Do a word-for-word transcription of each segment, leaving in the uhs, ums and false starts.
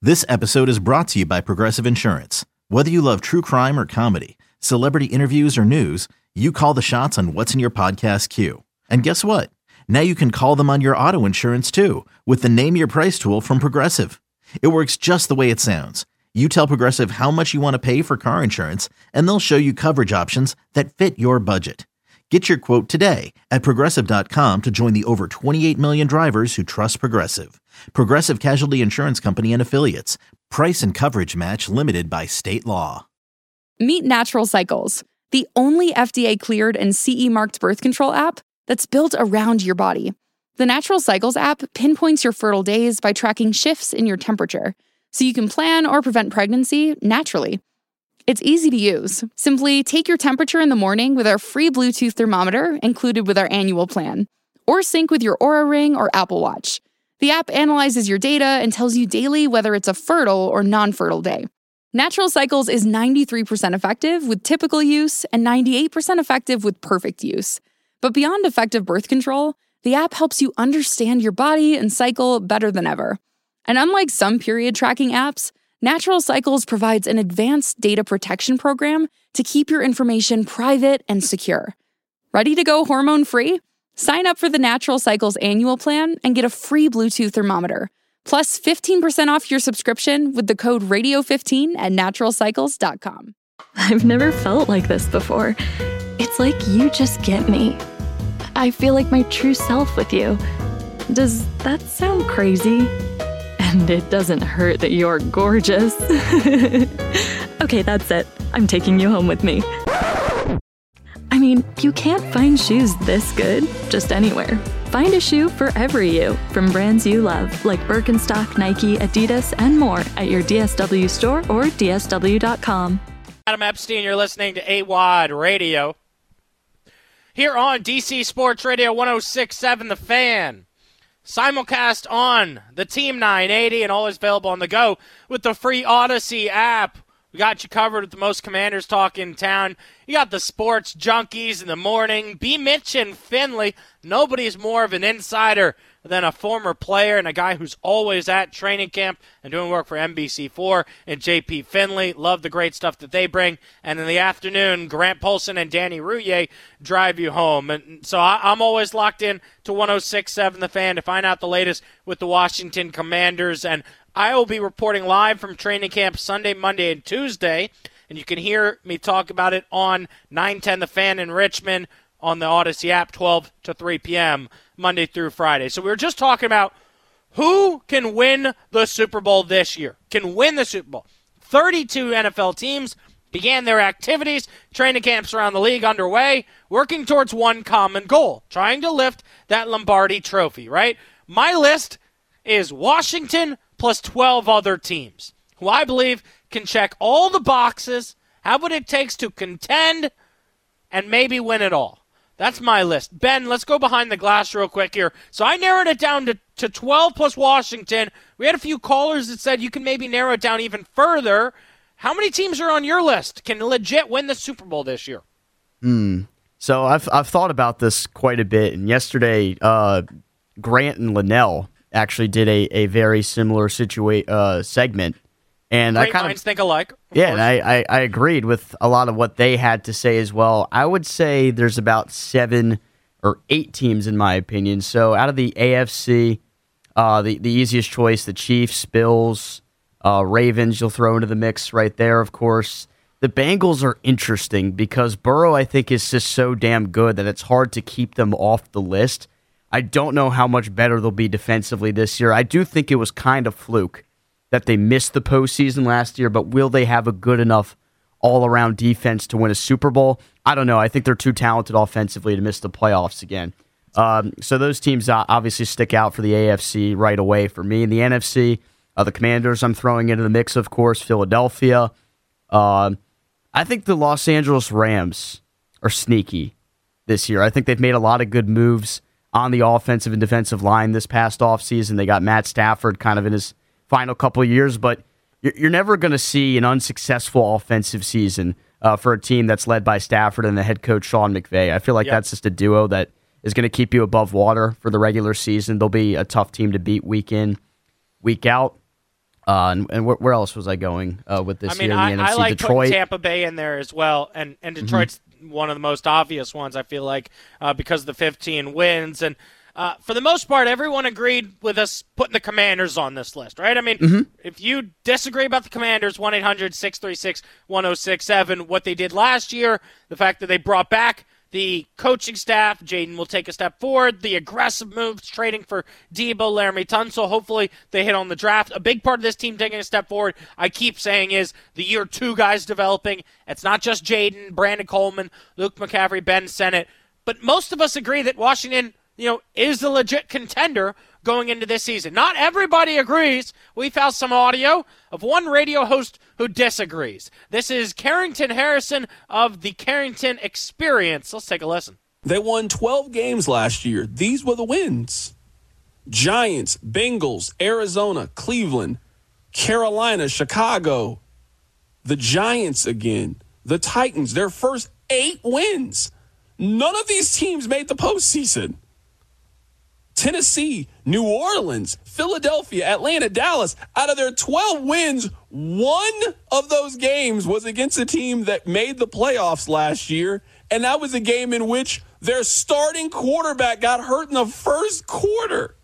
This episode is brought to you by Progressive Insurance. Whether you love true crime or comedy, celebrity interviews or news, you call the shots on what's in your podcast queue. And guess what? Now you can call them on your auto insurance too with the Name Your Price tool from Progressive. It works just the way it sounds. You tell Progressive how much you want to pay for car insurance, and they'll show you coverage options that fit your budget. Get your quote today at Progressive dot com to join the over twenty-eight million drivers who trust Progressive. Progressive Casualty Insurance Company and Affiliates. Price and coverage match limited by state law. Meet Natural Cycles, the only F D A-cleared and C E-marked birth control app that's built around your body. The Natural Cycles app pinpoints your fertile days by tracking shifts in your temperature, so you can plan or prevent pregnancy naturally. It's easy to use. Simply take your temperature in the morning with our free Bluetooth thermometer included with our annual plan, or sync with your Oura Ring or Apple Watch. The app analyzes your data and tells you daily whether it's a fertile or non-fertile day. Natural Cycles is ninety-three percent effective with typical use and ninety-eight percent effective with perfect use. But beyond effective birth control, the app helps you understand your body and cycle better than ever. And unlike some period tracking apps, Natural Cycles provides an advanced data protection program to keep your information private and secure. Ready to go hormone-free? Sign up for the Natural Cycles annual plan and get a free Bluetooth thermometer, plus fifteen percent off your subscription with the code radio fifteen at natural cycles dot com. I've never felt like this before. It's like you just get me. I feel like my true self with you. Does that sound crazy? And it doesn't hurt that you're gorgeous. Okay, that's it. I'm taking you home with me. I mean, you can't find shoes this good just anywhere. Find a shoe for every you from brands you love, like Birkenstock, Nike, Adidas, and more at your D S W store or D S W dot com. Adam Epstein, you're listening to A W O D Radio. Here on D C Sports Radio one oh six point seven The Fan. Simulcast on the Team nine eighty and always available on the go with the free Odyssey app. We got you covered with the most Commanders talk in town. You got the sports junkies in the morning. B. Mitch and Finley. Nobody's more of an insider than a former player and a guy who's always at training camp and doing work for N B C four and J P Finley. Love the great stuff that they bring. And in the afternoon, Grant Polson and Danny Rouillet drive you home. And so I, I'm always locked in to one oh six point seven The Fan to find out the latest with the Washington Commanders. And I will be reporting live from training camp Sunday, Monday, and Tuesday. And you can hear me talk about it on nine ten The Fan in Richmond on the Odyssey app, twelve to three p.m. Monday through Friday. So we were just talking about who can win the Super Bowl this year, can win the Super Bowl. thirty-two N F L teams began their activities, training camps around the league underway, working towards one common goal, trying to lift that Lombardi trophy, right? My list is Washington plus twelve other teams who I believe can check all the boxes, have what it takes to contend, and maybe win it all. That's my list. Ben, let's go behind the glass real quick here. So I narrowed it down to, to twelve plus Washington. We had a few callers that said you can maybe narrow it down even further. How many teams are on your list can legit win the Super Bowl this year? Hmm. So I've I've thought about this quite a bit, and yesterday uh, Grant and Linnell actually did a, a very similar situa- uh, segment. And Great I kind minds of think alike. Yeah, and I, I, I agreed with a lot of what they had to say as well. I would say there's about seven or eight teams in my opinion. So out of the A F C, uh, the, the easiest choice, the Chiefs, Bills, uh, Ravens, you'll throw into the mix right there, of course. The Bengals are interesting because Burrow, I think, is just so damn good that it's hard to keep them off the list. I don't know how much better they'll be defensively this year. I do think it was kind of fluke that they missed the postseason last year, but will they have a good enough all-around defense to win a Super Bowl? I don't know. I think they're too talented offensively to miss the playoffs again. Um, so those teams obviously stick out for the A F C right away for me. In the N F C, uh, the Commanders I'm throwing into the mix, of course, Philadelphia. Uh, I think the Los Angeles Rams are sneaky this year. I think they've made a lot of good moves on the offensive and defensive line this past offseason. They got Matt Stafford kind of in his final couple of years, but you're, you're never going to see an unsuccessful offensive season uh, for a team that's led by Stafford and the head coach Sean McVay. I feel like yep. that's just a duo that is going to keep you above water for the regular season. They'll be a tough team to beat week in, week out. Uh, and and wh- where else was I going uh, with this I mean, here in I, the N F C? I like Detroit. putting Tampa Bay in there as well, and, and Detroit's mm-hmm. one of the most obvious ones, I feel like, uh, because of the fifteen wins. And uh, for the most part, everyone agreed with us putting the Commanders on this list, right? I mean, mm-hmm. if you disagree about the Commanders, one eight hundred six three six one oh six seven, what they did last year, the fact that they brought back the coaching staff, Jaden will take a step forward. The aggressive moves, trading for Debo, Laramie Tunsil. Hopefully they hit on the draft. A big part of this team taking a step forward, I keep saying, is the year two guys developing. It's not just Jaden, Brandon Coleman, Luke McCaffrey, Ben Sennett. But most of us agree that Washington, you know, is a legit contender going into this season. Not everybody agrees. We found some audio of one radio host who disagrees. This is Carrington Harrison of the Carrington Experience. Let's take a listen. They won twelve games last year. These were the wins. Giants, Bengals, Arizona, Cleveland, Carolina, Chicago, the Giants again, the Titans, their first eight wins. None of these teams made the postseason. Tennessee, New Orleans, Philadelphia, Atlanta, Dallas. Out of their twelve wins, one of those games was against a team that made the playoffs last year, and that was a game in which their starting quarterback got hurt in the first quarter.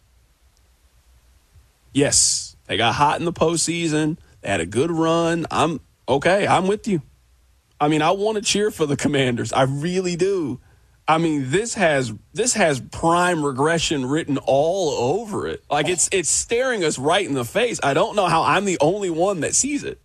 Yes, they got hot in the postseason. They had a good run. I'm okay. I'm with you. I mean, I want to cheer for the Commanders. I really do. I mean, this has this has prime regression written all over it. Like, it's it's staring us right in the face. I don't know how I'm the only one that sees it.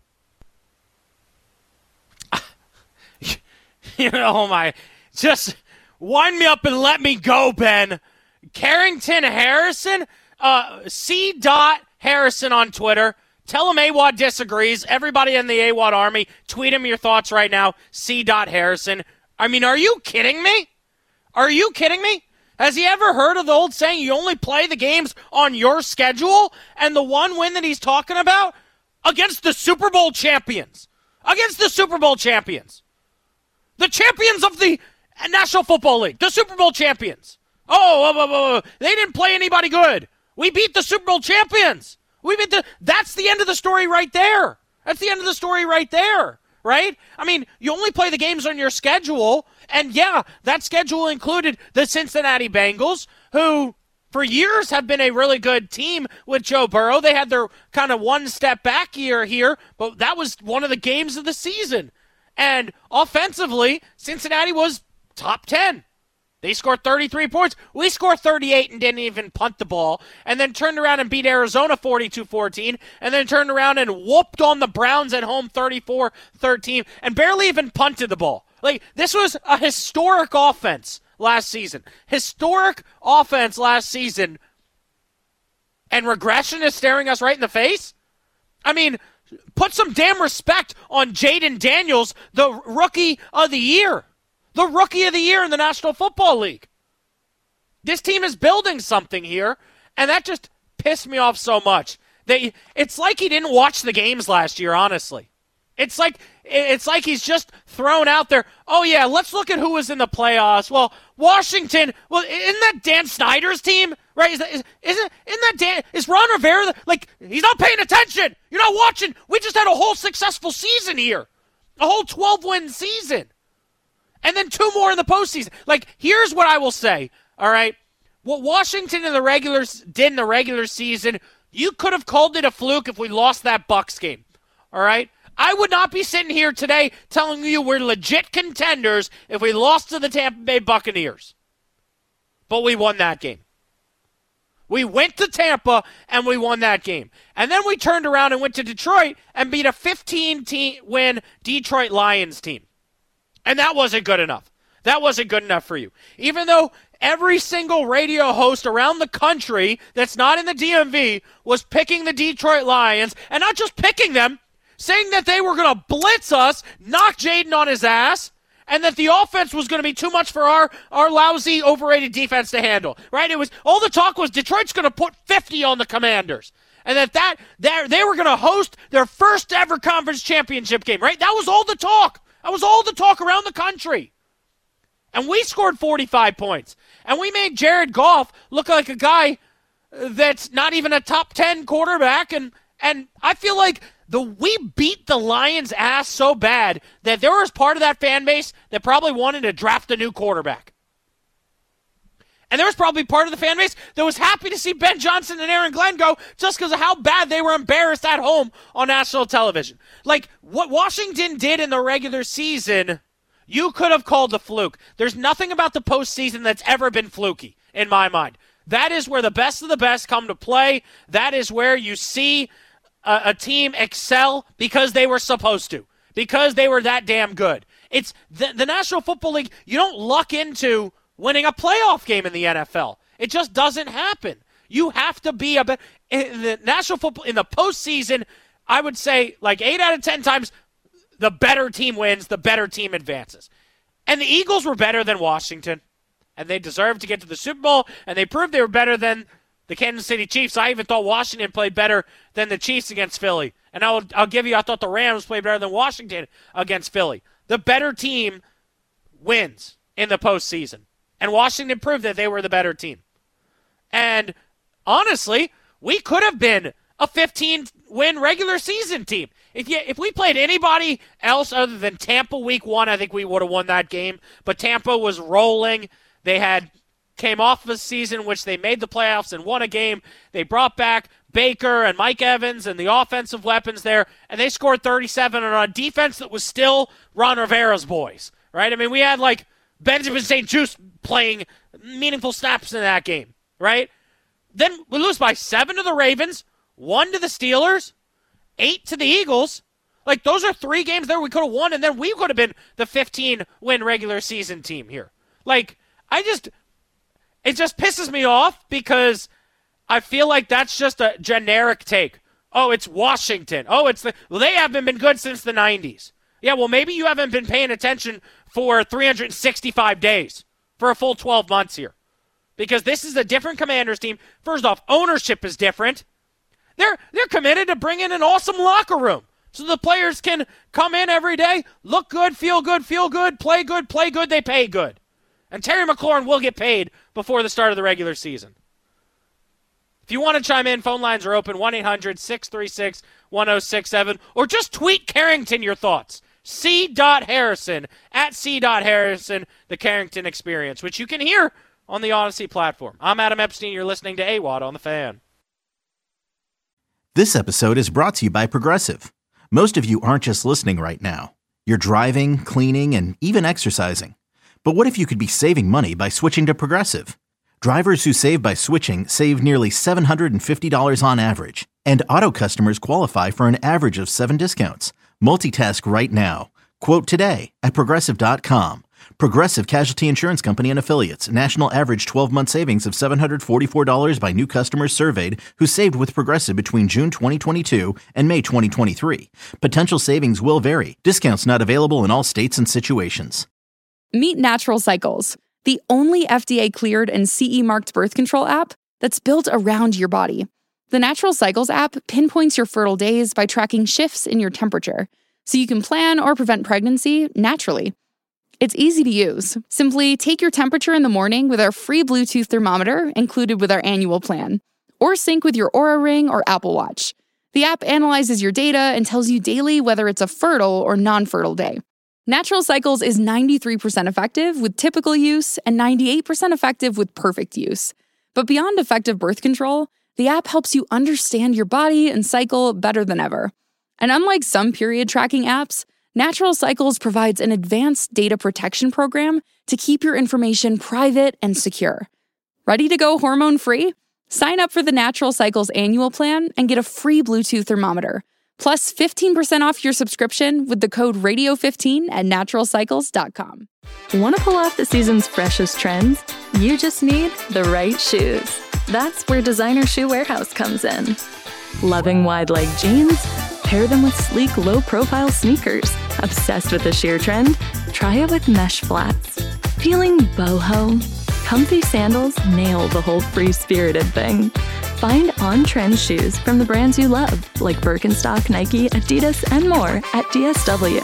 You know, my, just wind me up and let me go, Ben. Carrington Harrison, uh, C. Dot Harrison on Twitter. Tell him A W O D disagrees. Everybody in the A W O D Army, tweet him your thoughts right now. C. Dot Harrison. I mean, are you kidding me? Are you kidding me? Has he ever heard of the old saying, you only play the games on your schedule? And the one win that he's talking about? Against the Super Bowl champions. Against the Super Bowl champions. The champions of the National Football League. The Super Bowl champions. Oh, oh, oh, oh, they didn't play anybody good. We beat the Super Bowl champions. We beat the. That's the end of the story right there. That's the end of the story right there. Right? I mean, you only play the games on your schedule, and yeah, that schedule included the Cincinnati Bengals, who for years have been a really good team with Joe Burrow. They had their kind of one step back year here, but that was one of the games of the season. And offensively, Cincinnati was top ten. They scored thirty-three points. We scored thirty-eight and didn't even punt the ball, and then turned around and beat Arizona forty-two fourteen, and then turned around and whooped on the Browns at home thirty-four thirteen, and barely even punted the ball. Like, this was a historic offense last season. Historic offense last season, and regression is staring us right in the face? I mean, put some damn respect on Jaden Daniels, the rookie of the year. The rookie of the year in the National Football League. This team is building something here, and that just pissed me off so much. They, it's like he didn't watch the games last year, honestly. It's like it's like he's just thrown out there, oh, yeah, let's look at who was in the playoffs. Well, Washington, well, isn't that Dan Snyder's team? Right? Is that, is, isn't, isn't that Dan, is Ron Rivera, like, he's not paying attention. You're not watching. We just had a whole successful season here. A whole twelve-win season. And then two more in the postseason. Like, here's what I will say, all right? What Washington in the regular did in the regular season, you could have called it a fluke if we lost that Bucs game, all right? I would not be sitting here today telling you we're legit contenders if we lost to the Tampa Bay Buccaneers. But we won that game. We went to Tampa, and we won that game. And then we turned around and went to Detroit and beat a fifteen-win Detroit Lions team. And that wasn't good enough. That wasn't good enough for you. Even though every single radio host around the country that's not in the D M V was picking the Detroit Lions, and not just picking them, saying that they were going to blitz us, knock Jaden on his ass, and that the offense was going to be too much for our, our lousy, overrated defense to handle. Right? It was all the talk was Detroit's going to put fifty on the Commanders. And that, that, that they were going to host their first ever conference championship game. Right? That was all the talk. That was all the talk around the country. And we scored forty-five points. And we made Jared Goff look like a guy that's not even a top ten quarterback. And, And I feel like the we beat the Lions' ass so bad that there was part of that fan base that probably wanted to draft a new quarterback. And there was probably part of the fan base that was happy to see Ben Johnson and Aaron Glenn go just because of how bad they were embarrassed at home on national television. Like, what Washington did in the regular season, you could have called a fluke. There's nothing about the postseason that's ever been fluky, in my mind. That is where the best of the best come to play. That is where you see a, a team excel because they were supposed to, because they were that damn good. It's the, the National Football League, you don't luck into winning a playoff game in the N F L. It just doesn't happen. You have to be a be- in the National Football in the postseason. I would say like eight out of ten times, the better team wins, the better team advances. And the Eagles were better than Washington, and they deserved to get to the Super Bowl, and they proved they were better than the Kansas City Chiefs. I even thought Washington played better than the Chiefs against Philly. And I'll, I'll give you, I thought the Rams played better than Washington against Philly. The better team wins in the postseason. And Washington proved that they were the better team. And honestly, we could have been a fifteen-win regular season team. If you, if we played anybody else other than Tampa week one, I think we would have won that game. But Tampa was rolling. They had came off of a season in which they made the playoffs and won a game. They brought back Baker and Mike Evans and the offensive weapons there, and they scored thirty-seven on a defense that was still Ron Rivera's boys, right? I mean, we had like Benjamin Saint Juste playing meaningful snaps in that game, right? Then we lose by seven to the Ravens, one to the Steelers, eight to the Eagles. Like, those are three games there we could have won, and then we could have been the fifteen-win regular season team here. Like, I just, it just pisses me off because I feel like that's just a generic take. Oh, it's Washington. Oh, it's the, well, they haven't been good since the nineties. Yeah, well, maybe you haven't been paying attention for three hundred sixty-five days, for a full twelve months here. Because this is a different Commanders team. First off, ownership is different. They're they're committed to bringing an awesome locker room so the players can come in every day, look good, feel good, feel good, play good, play good, they pay good. And Terry McLaurin will get paid before the start of the regular season. If you want to chime in, phone lines are open, one eight hundred six three six one oh six seven, or just tweet Carrington your thoughts. C. Harrison, at C. Harrison, the Carrington Experience, which you can hear on the Odyssey platform. I'm Adam Epstein. You're listening to A W O D on The Fan. This episode is brought to you by Progressive. Most of you aren't just listening right now. You're driving, cleaning, and even exercising. But what if you could be saving money by switching to Progressive? Drivers who save by switching save nearly seven hundred fifty dollars on average. And auto customers qualify for an average of seven discounts. Multitask right now. Quote today at Progressive dot com. Progressive Casualty Insurance Company and Affiliates. National average twelve-month savings of seven hundred forty-four dollars by new customers surveyed who saved with Progressive between June twenty twenty-two and May twenty twenty-three. Potential savings will vary. Discounts not available in all states and situations. Meet Natural Cycles, the only F D A-cleared and C E-marked birth control app that's built around your body. The Natural Cycles app pinpoints your fertile days by tracking shifts in your temperature, so you can plan or prevent pregnancy naturally. It's easy to use. Simply take your temperature in the morning with our free Bluetooth thermometer included with our annual plan, or sync with your Oura Ring or Apple Watch. The app analyzes your data and tells you daily whether it's a fertile or non-fertile day. Natural Cycles is ninety-three percent effective with typical use and ninety-eight percent effective with perfect use. But beyond effective birth control, the app helps you understand your body and cycle better than ever. And unlike some period tracking apps, Natural Cycles provides an advanced data protection program to keep your information private and secure. Ready to go hormone-free? Sign up for the Natural Cycles annual plan and get a free Bluetooth thermometer, plus fifteen percent off your subscription with the code radio fifteen at natural cycles dot com. Want to pull off the season's freshest trends? You just need the right shoes. That's where Designer Shoe Warehouse comes in. Loving wide-leg jeans? Pair them with sleek, low-profile sneakers. Obsessed with the sheer trend? Try it with mesh flats. Feeling boho? Comfy sandals nail the whole free-spirited thing. Find on-trend shoes from the brands you love, like Birkenstock, Nike, Adidas, and more at D S W.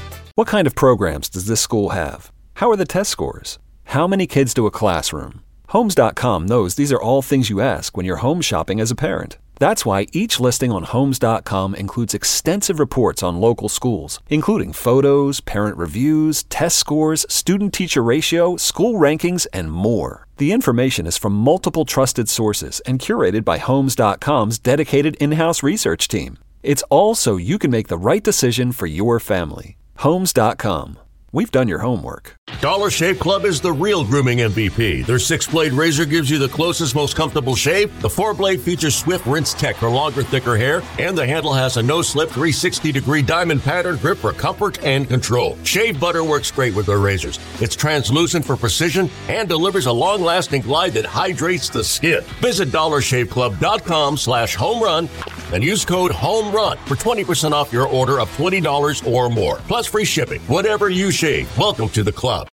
What kind of programs does this school have? How are the test scores? How many kids to a classroom? Homes dot com knows these are all things you ask when you're home shopping as a parent. That's why each listing on Homes dot com includes extensive reports on local schools, including photos, parent reviews, test scores, student-teacher ratio, school rankings, and more. The information is from multiple trusted sources and curated by Homes dot com's dedicated in-house research team. It's all so you can make the right decision for your family. Homes dot com. We've done your homework. Dollar Shave Club is the real grooming M V P. Their six-blade razor gives you the closest, most comfortable shave. The four-blade features swift rinse tech for longer, thicker hair. And the handle has a no-slip three sixty degree diamond pattern grip for comfort and control. Shave butter works great with their razors. It's translucent for precision and delivers a long-lasting glide that hydrates the skin. Visit dollar shave club dot com slash home run and use code HOMERUN for twenty percent off your order of twenty dollars or more. Plus free shipping. Whatever you shave. Welcome to the club.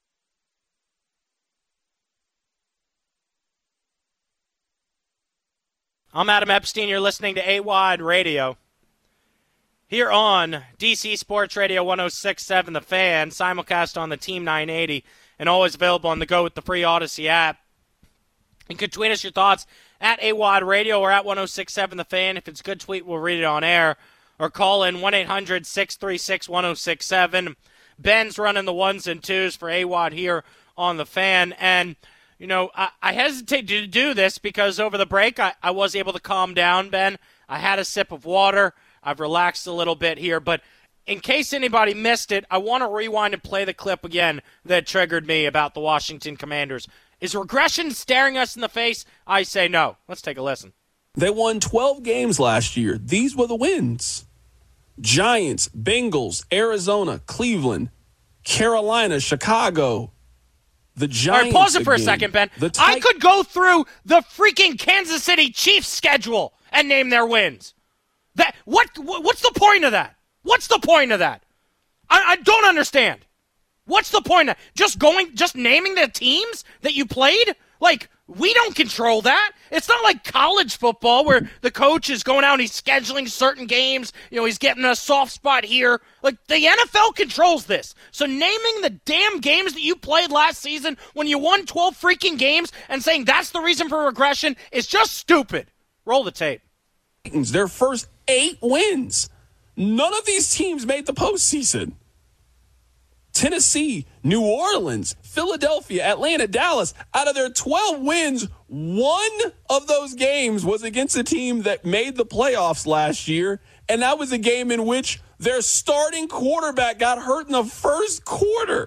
I'm Adam Epstein. You're listening to A-Wide Radio. Here on D C Sports Radio one oh six point seven The Fan, simulcast on the Team nine eighty, and always available on the go with the free Odyssey app. You can tweet us your thoughts at A-Wide Radio or at one oh six point seven The Fan. If it's a good tweet, we'll read it on air. Or call in one eight hundred six three six one oh six seven. Ben's running the ones and twos for A-Wad here on the Fan. And, you know, I, I hesitate to do this because over the break I, I was able to calm down, Ben. I had a sip of water. I've relaxed a little bit here. But in case anybody missed it, I want to rewind and play the clip again that triggered me about the Washington Commanders. Is regression staring us in the face? I say no. Let's take a listen. They won twelve games last year. These were the wins. Giants, Bengals, Arizona, Cleveland, Carolina, Chicago. The Giants. All right, pause it for again. a second, Ben. The I could go through the freaking Kansas City Chiefs schedule and name their wins. That what? What's the point of that? What's the point of that? I, I don't understand. What's the point of just going, just naming the teams that you played? Like, we don't control that. It's not like college football where the coach is going out and he's scheduling certain games. You know, he's getting a soft spot here. Like, the N F L controls this. So naming the damn games that you played last season when you won twelve freaking games and saying that's the reason for regression is just stupid. Roll the tape. Their first eight wins. None of these teams made the postseason. Tennessee, New Orleans, Philadelphia, Atlanta, Dallas. Out of their twelve wins, one of those games was against a team that made the playoffs last year, and that was a game in which their starting quarterback got hurt in the first quarter.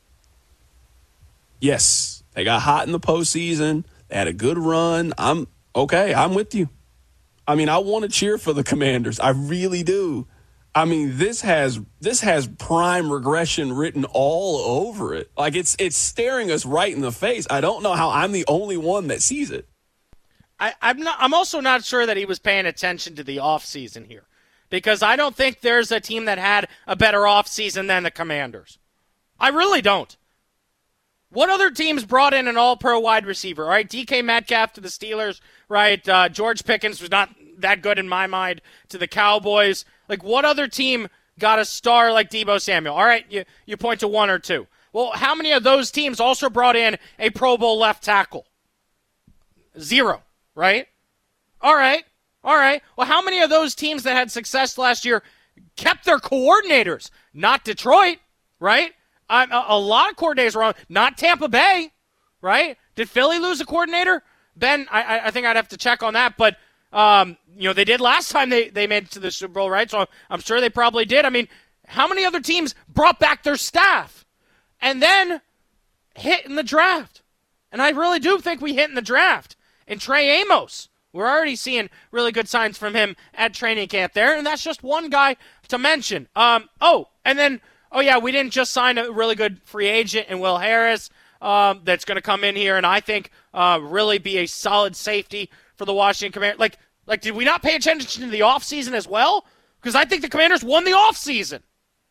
Yes, they got hot in the postseason. They had a good run. I'm okay. I'm with you. I mean, I want to cheer for the Commanders. I really do. I mean, this has this has prime regression written all over it. Like, it's it's staring us right in the face. I don't know how I'm the only one that sees it. I, I'm not. I'm also not sure that he was paying attention to the offseason here, because I don't think there's a team that had a better offseason than the Commanders. I really don't. What other teams brought in an all-pro wide receiver? All right, D K Metcalf to the Steelers, right? Uh, George Pickens was not that good in my mind to the Cowboys. Like, what other team got a star like Deebo Samuel? All right, you, you point to one or two. Well, how many of those teams also brought in a Pro Bowl left tackle? Zero, right? All right, all right. Well, how many of those teams that had success last year kept their coordinators? Not Detroit, right? Uh, a, a lot of coordinators were on. Not Tampa Bay, right? Did Philly lose a coordinator? Ben, I, I think I'd have to check on that, but Um, you know, they did last time they, they made it to the Super Bowl, right? So I'm sure they probably did. I mean, how many other teams brought back their staff and then hit in the draft? And I really do think we hit in the draft. And Trey Amos, we're already seeing really good signs from him at training camp there, and that's just one guy to mention. Um, oh, and then, oh yeah, we didn't just sign a really good free agent in Will Harris um, that's going to come in here and I think uh, really be a solid safety for the Washington Commanders. Like, like, did we not pay attention to the offseason as well? Because I think the Commanders won the offseason.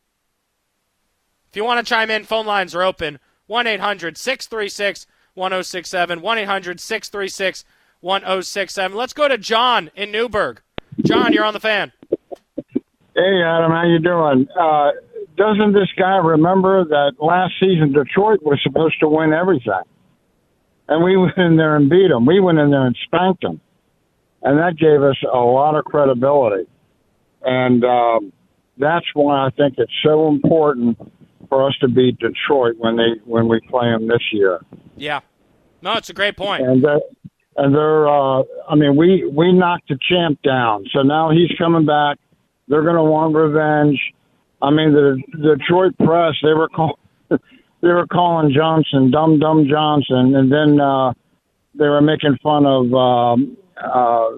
If you want to chime in, phone lines are open. one eight hundred six three six one oh six seven. one eight hundred six three six one oh six seven. Let's go to John in Newburgh. John, you're on the Fan. Hey, Adam, how you doing? Uh, doesn't this guy remember that last season Detroit was supposed to win everything? and we went in there and beat them. We went in there and spanked them, and that gave us a lot of credibility. And um, that's why I think it's so important for us to beat Detroit when they when we play them this year. Yeah, no, it's a great point. And that, and they're, uh, I mean, we we knocked the champ down, so now he's coming back. They're going to want revenge. I mean, the, the Detroit press, they were call, they were calling Johnson Dumb Dumb Johnson, and then uh, they were making fun of um, uh,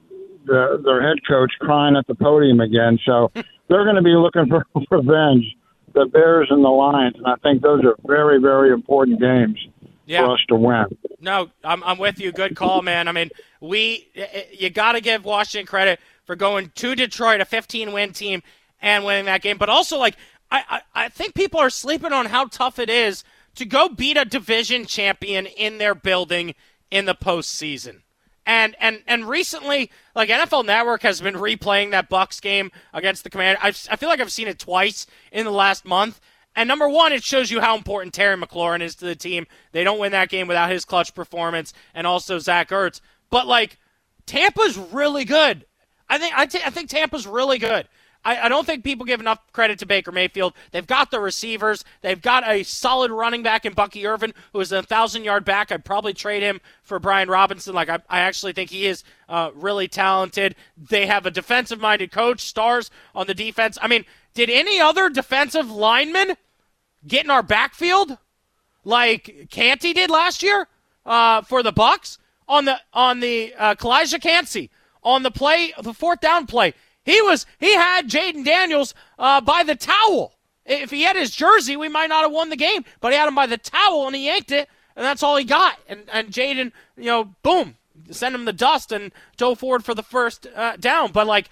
the, their head coach crying at the podium again. So they're going to be looking for revenge, the Bears and the Lions, and I think those are very, very important games yeah. for us to win. No, I'm I'm with you. Good call, man. I mean, we you got to give Washington credit for going to Detroit, a fifteen-win team, and winning that game. But also, like, I, I, I think people are sleeping on how tough it is to go beat a division champion in their building in the postseason. And and and recently, like, N F L Network has been replaying that Bucs game against the Commanders. I've, I feel like I've seen it twice in the last month. And number one, it shows you how important Terry McLaurin is to the team. They don't win that game without his clutch performance, and also Zach Ertz. But, like, Tampa's really good. I think I, t- I think Tampa's really good. I, I don't think people give enough credit to Baker Mayfield. They've got the receivers. They've got a solid running back in Bucky Irvin, who is a thousand-yard back. I'd probably trade him for Brian Robinson. Like, I, I actually think he is uh, really talented. They have a defensive-minded coach, stars on the defense. I mean, did any other defensive lineman get in our backfield like Canty did last year uh, for the Bucs on the on the uh, Kalijah Kancey on the play, the fourth down play? He was he had Jaden Daniels uh, by the towel. If he had his jersey, we might not have won the game. But he had him by the towel and he yanked it, and that's all he got. And and Jaden, you know, boom, send him the dust and dove forward for the first uh, down. But like,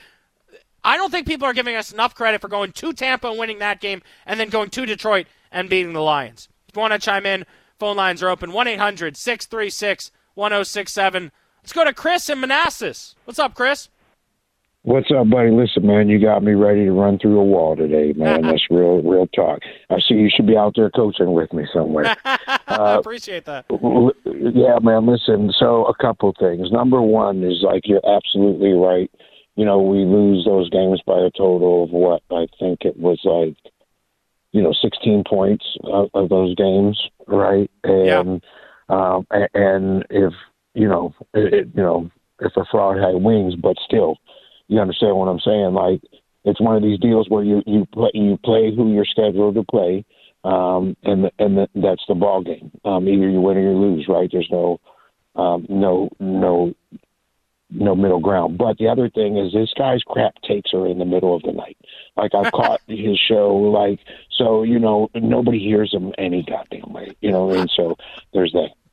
I don't think people are giving us enough credit for going to Tampa and winning that game, and then going to Detroit and beating the Lions. If you want to chime in, phone lines are open. one eight hundred six three six one oh six seven. Let's go to Chris in Manassas. What's up, Chris? What's up, buddy? Listen, man, you got me ready to run through a wall today, man. That's real, real talk. I see you should be out there coaching with me somewhere. I uh, appreciate that. Yeah, man, listen, so a couple things. Number one is, like, you're absolutely right. You know, we lose those games by a total of what? I think it was like, you know, sixteen points of, of those games, right? And, yeah. um, and if, you know, it, you know, if a frog had wings, but still, you understand what I'm saying? Like, it's one of these deals where you you play, you play who you're scheduled to play, um, and the, and the, that's the ball game. Um, either you win or you lose, right? There's no um, no no no middle ground. But the other thing is, this guy's crap takes are in the middle of the night. Like, I've caught his show, like, so, you know, nobody hears him any goddamn way. You know what I mean? So there's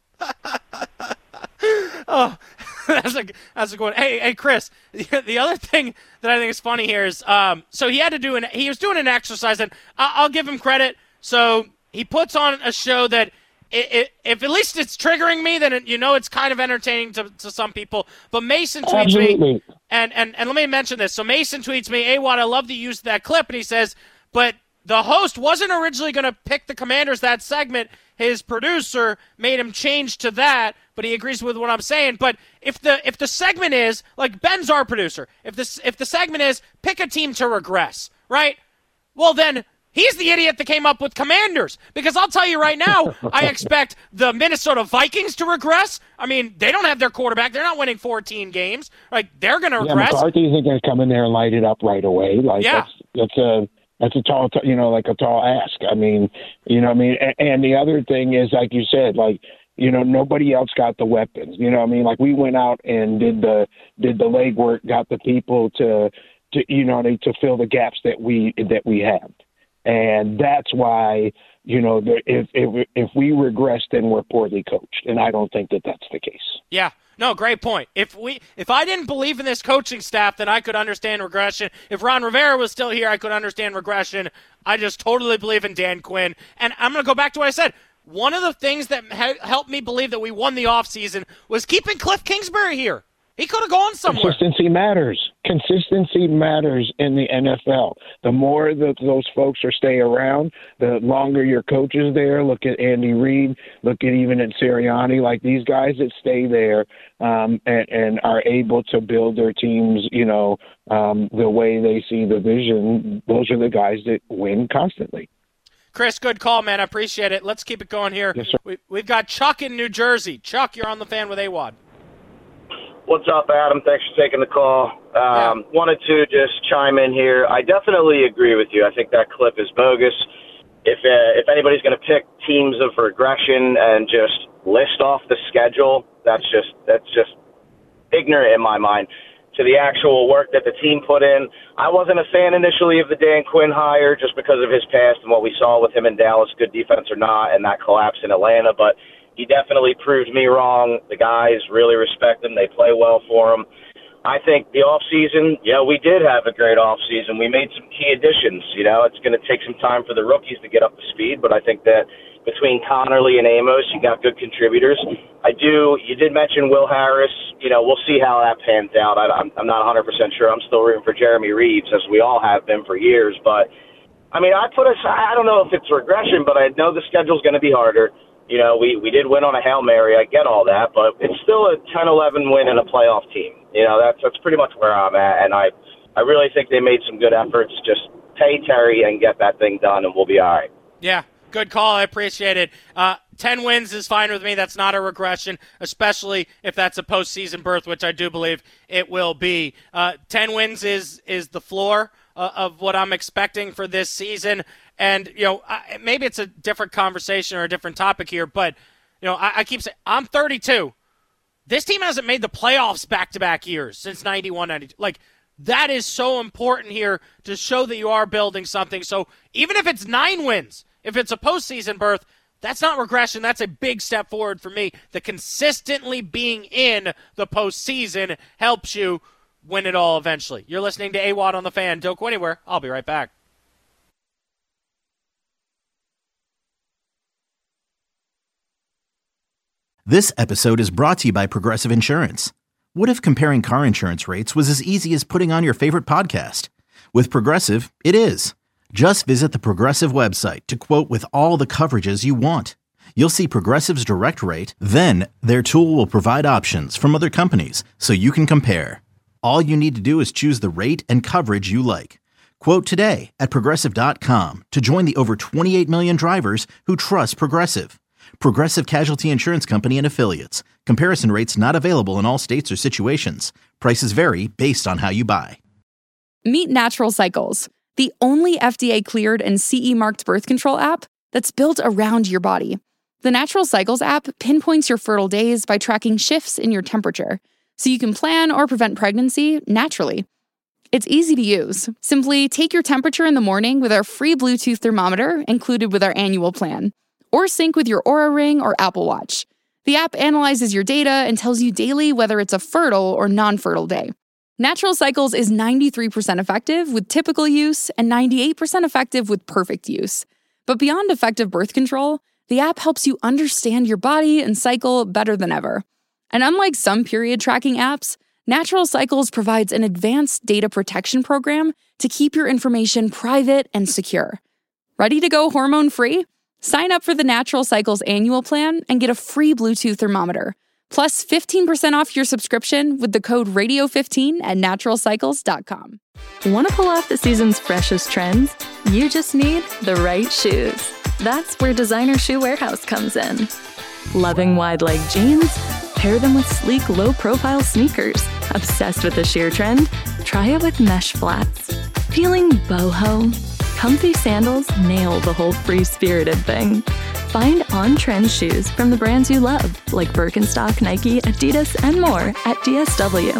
that. Oh, that's a that's a good one. Hey, hey, Chris. The, the other thing that I think is funny here is, um, so he had to do an he was doing an exercise, and I'll, I'll give him credit. So he puts on a show that, it, it, if at least it's triggering me, then it, you know it's kind of entertaining to, to some people. But Mason tweets Absolutely. me, and, and and let me mention this. So Mason tweets me, "Awad, I love the use of that clip," and he says, "But the host wasn't originally going to pick the Commanders that segment. His producer made him change to that, but he agrees with what I'm saying. But if the if the segment is, like, Ben's our producer, if this if the segment is pick a team to regress, right? Well, then he's the idiot that came up with Commanders. Because I'll tell you right now, I expect the Minnesota Vikings to regress. I mean, they don't have their quarterback. They're not winning fourteen games. Like, they're going to yeah, regress. McCarthy isn't going to come in there and light it up right away. Like, yeah. that's that's a That's a tall, you know, like a tall ask. I mean, you know what I mean? And, and the other thing is, like you said, like, you know, nobody else got the weapons. You know what I mean? Like, we went out and did the did the legwork, got the people to, to you know, to fill the gaps that we that we have. And that's why, you know, if if if we regress, then we're poorly coached. And I don't think that that's the case. Yeah. No, great point. If we, if I didn't believe in this coaching staff, then I could understand regression. If Ron Rivera was still here, I could understand regression. I just totally believe in Dan Quinn. And I'm going to go back to what I said. One of the things that ha- helped me believe that we won the offseason was keeping Cliff Kingsbury here. He could have gone somewhere. Consistency matters. Consistency matters in the N F L. The more that those folks are stay around, the longer your coach is there. Look at Andy Reid. Look at even at Sirianni. Like these guys that stay there um, and, and are able to build their teams, you know, um, the way they see the vision. Those are the guys that win constantly. Chris, good call, man. I appreciate it. Let's keep it going here. Yes, sir. We, we've got Chuck in New Jersey. Chuck, you're on the Fan with A W O D. What's up, Adam? Thanks for taking the call. Um, yeah. Wanted to just chime in here. I definitely agree with you. I think that clip is bogus. If uh, if anybody's going to pick teams of regression and just list off the schedule, that's just that's just ignorant in my mind. To the actual work that the team put in, I wasn't a fan initially of the Dan Quinn hire just because of his past and what we saw with him in Dallas, good defense or not, and that collapse in Atlanta, but he definitely proved me wrong. The guys really respect him. They play well for him. I think the offseason, yeah, we did have a great offseason. We made some key additions. You know, it's going to take some time for the rookies to get up to speed, but I think that between Connerly and Amos, you got good contributors. I do, you did mention Will Harris. You know, we'll see how that pans out. I, I'm, I'm not one hundred percent sure. I'm still rooting for Jeremy Reeves, as we all have been for years. But, I mean, I put us, I don't know if it's regression, but I know the schedule's going to be harder. You know, we, we did win on a Hail Mary. I get all that, but it's still a ten eleven win in a playoff team. You know, that's that's pretty much where I'm at, and I, I really think they made some good efforts. Just pay Terry and get that thing done, and we'll be all right. Yeah, good call. I appreciate it. Uh, ten wins is fine with me. That's not a regression, especially if that's a postseason berth, which I do believe it will be. Uh, ten wins is is the floor uh, of what I'm expecting for this season. And, you know, I, maybe it's a different conversation or a different topic here, but, you know, I, I keep saying, I'm thirty-two. This team hasn't made the playoffs back-to-back years since ninety-one ninety-two. Like, that is so important here to show that you are building something. So even if it's nine wins, if it's a postseason berth, that's not regression. That's a big step forward for me. The consistently being in the postseason helps you win it all eventually. You're listening to A W O D on the Fan. Don't go anywhere. I'll be right back. This episode is brought to you by Progressive Insurance. What if comparing car insurance rates was as easy as putting on your favorite podcast? With Progressive, it is. Just visit the Progressive website to quote with all the coverages you want. You'll see Progressive's direct rate, then their tool will provide options from other companies so you can compare. All you need to do is choose the rate and coverage you like. Quote today at Progressive dot com to join the over twenty-eight million drivers who trust Progressive. Progressive Casualty Insurance Company and Affiliates. Comparison rates not available in all states or situations. Prices vary based on how you buy. Meet Natural Cycles, the only F D A-cleared and C E-marked birth control app that's built around your body. The Natural Cycles app pinpoints your fertile days by tracking shifts in your temperature, so you can plan or prevent pregnancy naturally. It's easy to use. Simply take your temperature in the morning with our free Bluetooth thermometer included with our annual plan, or sync with your Oura Ring or Apple Watch. The app analyzes your data and tells you daily whether it's a fertile or non-fertile day. Natural Cycles is ninety-three percent effective with typical use and ninety-eight percent effective with perfect use. But beyond effective birth control, the app helps you understand your body and cycle better than ever. And unlike some period tracking apps, Natural Cycles provides an advanced data protection program to keep your information private and secure. Ready to go hormone-free? Sign up for the Natural Cycles annual plan and get a free Bluetooth thermometer, plus fifteen percent off your subscription with the code radio fifteen at natural cycles dot com. Want to pull off the season's freshest trends? You just need the right shoes. That's where Designer Shoe Warehouse comes in. Loving wide-leg jeans? Pair them with sleek, low-profile sneakers. Obsessed with the sheer trend? Try it with mesh flats. Feeling boho? Comfy sandals nail the whole free-spirited thing. Find on-trend shoes from the brands you love, like Birkenstock, Nike, Adidas, and more at D S W.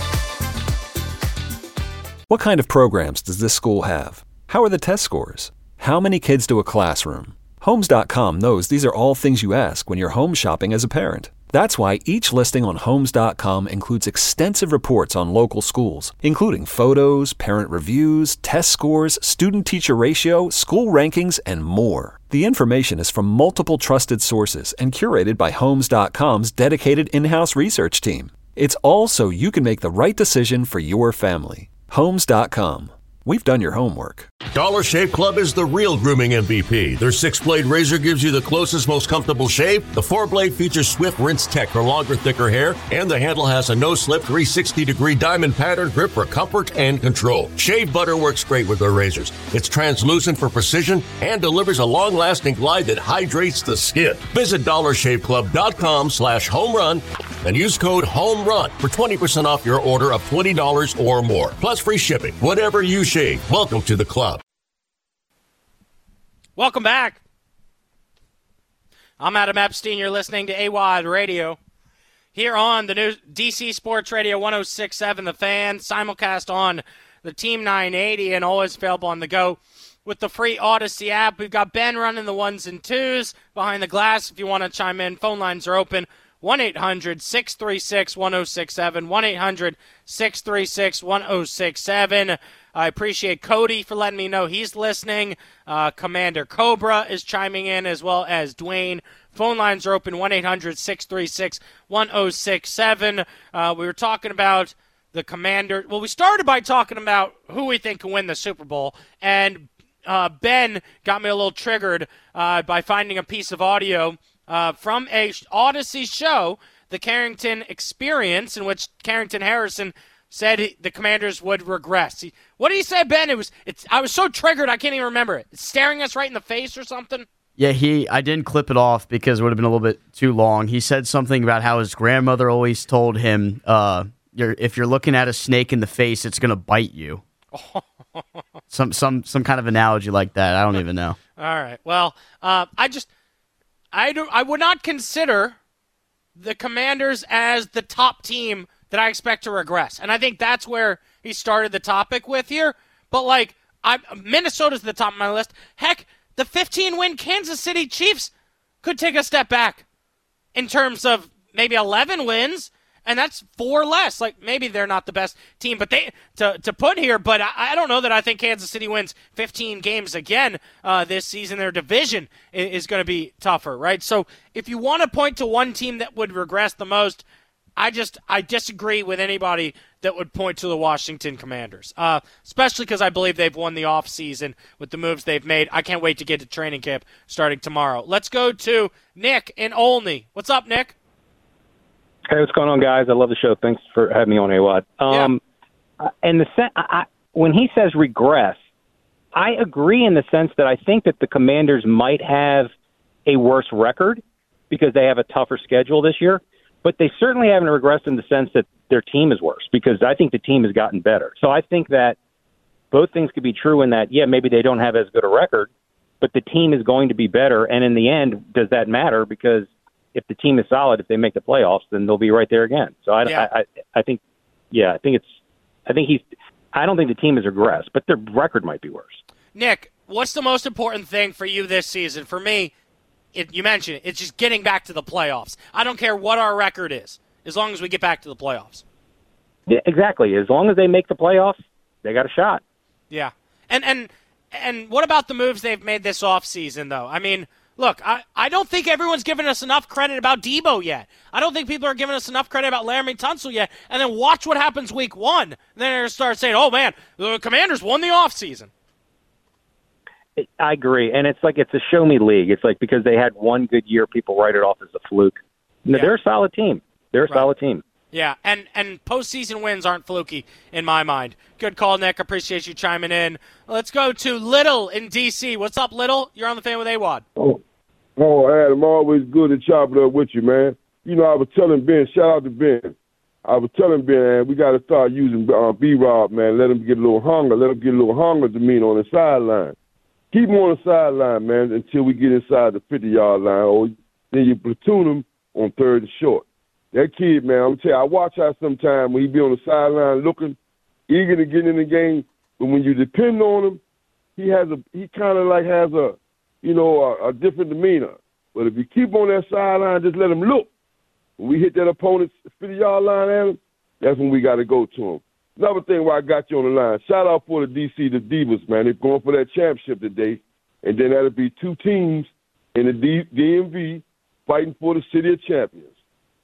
What kind of programs does this school have? How are the test scores? How many kids to a classroom? Homes dot com knows these are all things you ask when you're home shopping as a parent. That's why each listing on Homes dot com includes extensive reports on local schools, including photos, parent reviews, test scores, student-teacher ratio, school rankings, and more. The information is from multiple trusted sources and curated by Homes dot com's dedicated in-house research team. It's all so you can make the right decision for your family. Homes dot com. We've done your homework. Dollar Shave Club is the real grooming M V P. Their six-blade razor gives you the closest, most comfortable shave. The four-blade features Swift Rinse Tech for longer, thicker hair. And the handle has a no-slip three hundred sixty degree diamond pattern grip for comfort and control. Shave butter works great with their razors. It's translucent for precision and delivers a long-lasting glide that hydrates the skin. Visit dollar shave club dot com slash home run and use code HOMERUN for twenty percent off your order of twenty dollars or more. Plus free shipping. Whatever you shave. Welcome to the club. Welcome back. I'm Adam Epstein. You're listening to A W O D Radio. Here on the new D C Sports Radio one oh six point seven The Fan, simulcast on the Team nine eighty and always available on the go with the free Odyssey app. We've got Ben running the ones and twos behind the glass. If you want to chime in, phone lines are open. one eight hundred six three six one oh six seven, one eight hundred six three six one oh six seven. I appreciate Cody for letting me know he's listening. Uh, Commander Cobra is chiming in, as well as Dwayne. Phone lines are open, one eight hundred six three six one oh six seven. Uh, we were talking about the Commander. Well, we started by talking about who we think can win the Super Bowl, and uh, Ben got me a little triggered uh, by finding a piece of audio uh, from a Odyssey show, The Carrington Experience, in which Carrington Harrison said he, the Commanders would regress. He, what did he say, Ben? It was. It's. I was so triggered I can't even remember it. It's staring us right in the face or something. Yeah, he. I didn't clip it off because it would have been a little bit too long. He said something about how his grandmother always told him, uh, you're, if you're looking at a snake in the face, it's going to bite you. some some some kind of analogy like that. I don't even know. All right. Well, uh, I just I do I would not consider the Commanders as the top team that I expect to regress. And I think that's where he started the topic with here. But, like, I, Minnesota's at the top of my list. Heck, the fifteen-win Kansas City Chiefs could take a step back in terms of maybe eleven wins, and that's four less. Like, maybe they're not the best team but they to, to put here, but I, I don't know that I think Kansas City wins fifteen games again uh, this season. Their division is, is going to be tougher, right? So if you want to point to one team that would regress the most, I just I disagree with anybody that would point to the Washington Commanders, uh, especially because I believe they've won the offseason with the moves they've made. I can't wait to get to training camp starting tomorrow. Let's go to Nick in Olney. What's up, Nick? Hey, what's going on, guys? I love the show. Thanks for having me on, A W O D. Um, yeah. And the sen- I, when he says regress, I agree in the sense that I think that the Commanders might have a worse record because they have a tougher schedule this year. But they certainly haven't regressed in the sense that their team is worse, because I think the team has gotten better. So I think that both things could be true in that, yeah, maybe they don't have as good a record, but the team is going to be better. And in the end, does that matter? Because if the team is solid, if they make the playoffs, then they'll be right there again. So I, yeah. I, I, I think, yeah, I think it's, I think he's, I don't think the team has regressed, but their record might be worse. Nick, what's the most important thing for you this season? For me, It, you mentioned it. It's just getting back to the playoffs. I don't care what our record is, as long as we get back to the playoffs. Yeah, exactly. As long as they make the playoffs, they got a shot. Yeah. And and and what about the moves they've made this offseason, though? I mean, look, I, I don't think everyone's given us enough credit about Debo yet. I don't think people are giving us enough credit about Laramie Tunsil yet. And then watch what happens week one. And then they're going to start saying, oh, man, the Commanders won the offseason. I agree, and it's like it's a show me league. It's like because they had one good year, people write it off as a fluke. No, yeah. They're a solid team. They're a right. solid team. Yeah, and, and postseason wins aren't fluky in my mind. Good call, Nick. Appreciate you chiming in. Let's go to Little in D C. What's up, Little? You're on the Fan with A W O D. Oh, oh, Adam, always good to chop it up with you, man. You know, I was telling Ben, shout out to Ben. I was telling Ben, man, we got to start using uh, B-Rob, man. Let him get a little hunger. Let him get a little hunger to mean on the sideline. Keep him on the sideline, man, until we get inside the fifty-yard line, or then you platoon him on third and short. That kid, man, I'm going to tell you, I watch out sometimes when he be on the sideline looking, eager to get in the game, but when you depend on him, he has a he kind of like has a, you know, a, a different demeanor. But if you keep on that sideline, just let him look. When we hit that opponent's fifty-yard line at him, that's when we got to go to him. Another thing why I got you on the line, shout out for the D C, the Divas, man. They're going for that championship today. And then that'll be two teams in the D- DMV fighting for the City of Champions.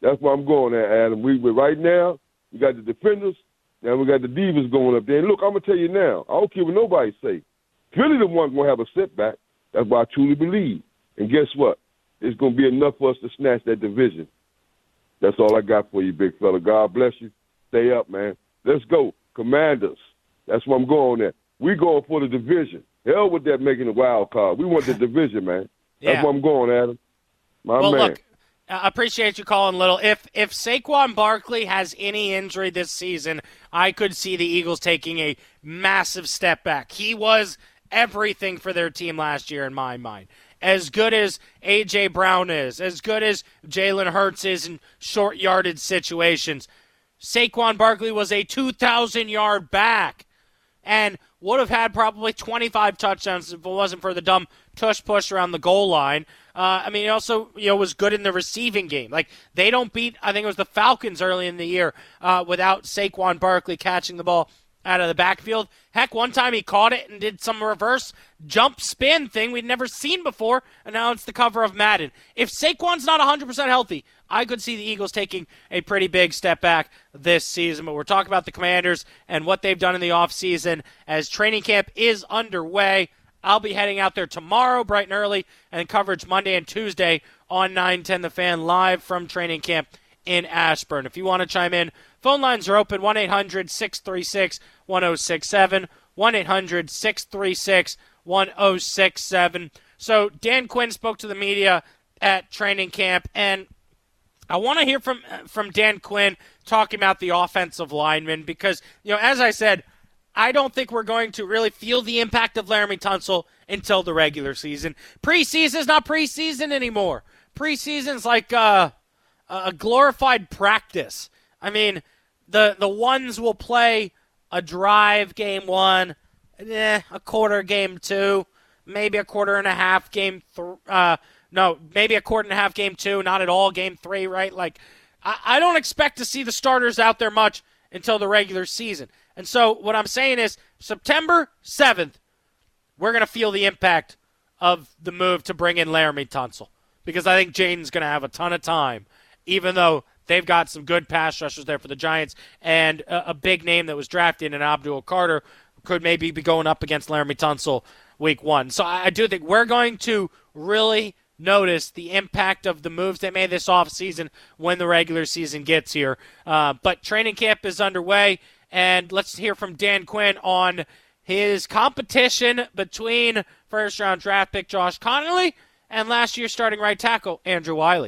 That's where I'm going at, Adam. We, we right now, we got the defenders, and we got the divas going up there. And look, I'm going to tell you now, I don't care what nobody say. Philly the one's going to have a setback. That's what I truly believe. And guess what? It's going to be enough for us to snatch that division. That's all I got for you, big fella. God bless you. Stay up, man. Let's go. Commanders. That's where I'm going at. We going for the division. Hell with that making the wild card. We want the division, man. That's Yeah. where I'm going, Adam. My well, man. look, I appreciate you calling, Little. If if Saquon Barkley has any injury this season, I could see the Eagles taking a massive step back. He was everything for their team last year in my mind. As good as A J. Brown is, as good as Jalen Hurts is in short yardage situations, Saquon Barkley was a two thousand yard back and would have had probably twenty-five touchdowns if it wasn't for the dumb tush push around the goal line. Uh, I mean, he also you know was good in the receiving game. Like, they don't beat, I think it was the Falcons early in the year uh, without Saquon Barkley catching the ball out of the backfield. Heck, one time he caught it and did some reverse jump spin thing we'd never seen before, and now it's the cover of Madden. If Saquon's not one hundred percent healthy, I could see the Eagles taking a pretty big step back this season. But we're talking about the Commanders and what they've done in the offseason as training camp is underway. I'll be heading out there tomorrow bright and early, and coverage Monday and Tuesday on nine ten The Fan live from training camp in Ashburn. If you want to chime in, phone lines are open, one eight hundred six three six one oh six seven, one eight hundred six three six one oh six seven. So Dan Quinn spoke to the media at training camp, and I want to hear from from Dan Quinn talking about the offensive linemen because, you know, as I said, I don't think we're going to really feel the impact of Laremy Tunsil until the regular season. Preseason is not preseason anymore. Preseason's like uh, a glorified practice. I mean, the the ones will play a drive game one, eh, a quarter game two, maybe a quarter and a half game three. Uh, no, maybe a quarter and a half game two, not at all game three, right? Like, I, I don't expect to see the starters out there much until the regular season. And so what I'm saying is September seventh, we're going to feel the impact of the move to bring in Laremy Tunsil because I think Jaden's going to have a ton of time, even though they've got some good pass rushers there for the Giants and a, a big name that was drafted in Abdul Carter could maybe be going up against Laremy Tunsil week one. So I, I do think we're going to really notice the impact of the moves they made this offseason when the regular season gets here. Uh, but training camp is underway, and let's hear from Dan Quinn on his competition between first-round draft pick Josh Connolly and last year's starting right tackle Andrew Wiley.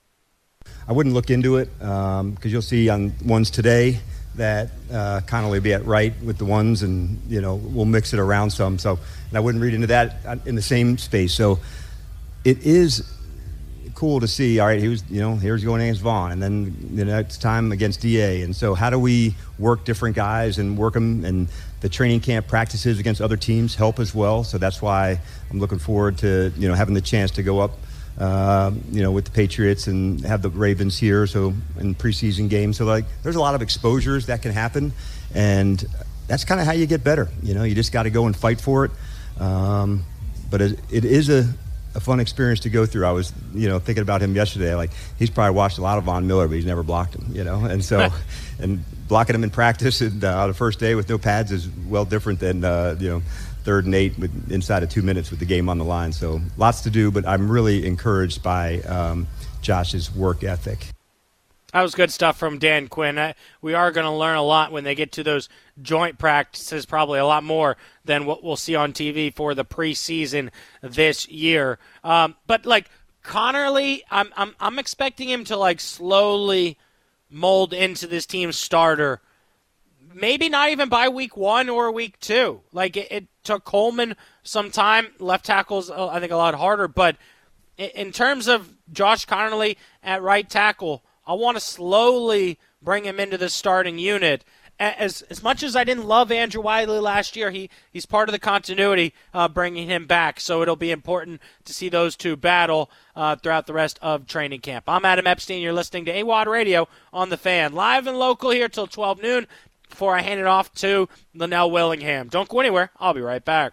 I wouldn't look into it because um, you'll see on ones today that uh, Connolly will be at right with the ones, and you know we'll mix it around some. So, and I wouldn't read into that in the same space. So, it is cool to see. All right, he was, you know, here's going against Vaughn, and then the next time against D A. And so, how do we work different guys and work them? And the training camp practices against other teams help as well. So that's why I'm looking forward to you know having the chance to go up. Uh, you know, with the Patriots and have the Ravens here, so in preseason games. So, like, there's a lot of exposures that can happen, and that's kind of how you get better. You know, you just got to go and fight for it. Um, but it, it is a, a fun experience to go through. I was, you know, thinking about him yesterday. Like, he's probably watched a lot of Von Miller, but he's never blocked him, you know. And so, and blocking him in practice and uh, the first day with no pads is well different than, uh, you know, third and eight with inside of two minutes with the game on the line. So lots to do, but I'm really encouraged by um, Josh's work ethic. That was good stuff from Dan Quinn. Uh, we are going to learn a lot when they get to those joint practices, probably a lot more than what we'll see on T V for the preseason this year. Um, but, like, Connerly, I'm, I'm, I'm expecting him to, like, slowly mold into this team's starter. Maybe not even by week one or week two. Like, it, it took Coleman some time. Left tackle's, uh, I think, a lot harder. But in, in terms of Josh Connolly at right tackle, I want to slowly bring him into the starting unit. As as much as I didn't love Andrew Wiley last year, he, he's part of the continuity uh, bringing him back. So it'll be important to see those two battle uh, throughout the rest of training camp. I'm Adam Epstein. You're listening to A W O D Radio on The Fan. Live and local here till twelve noon. Before I hand it off to Linnell Willingham. Don't go anywhere. I'll be right back.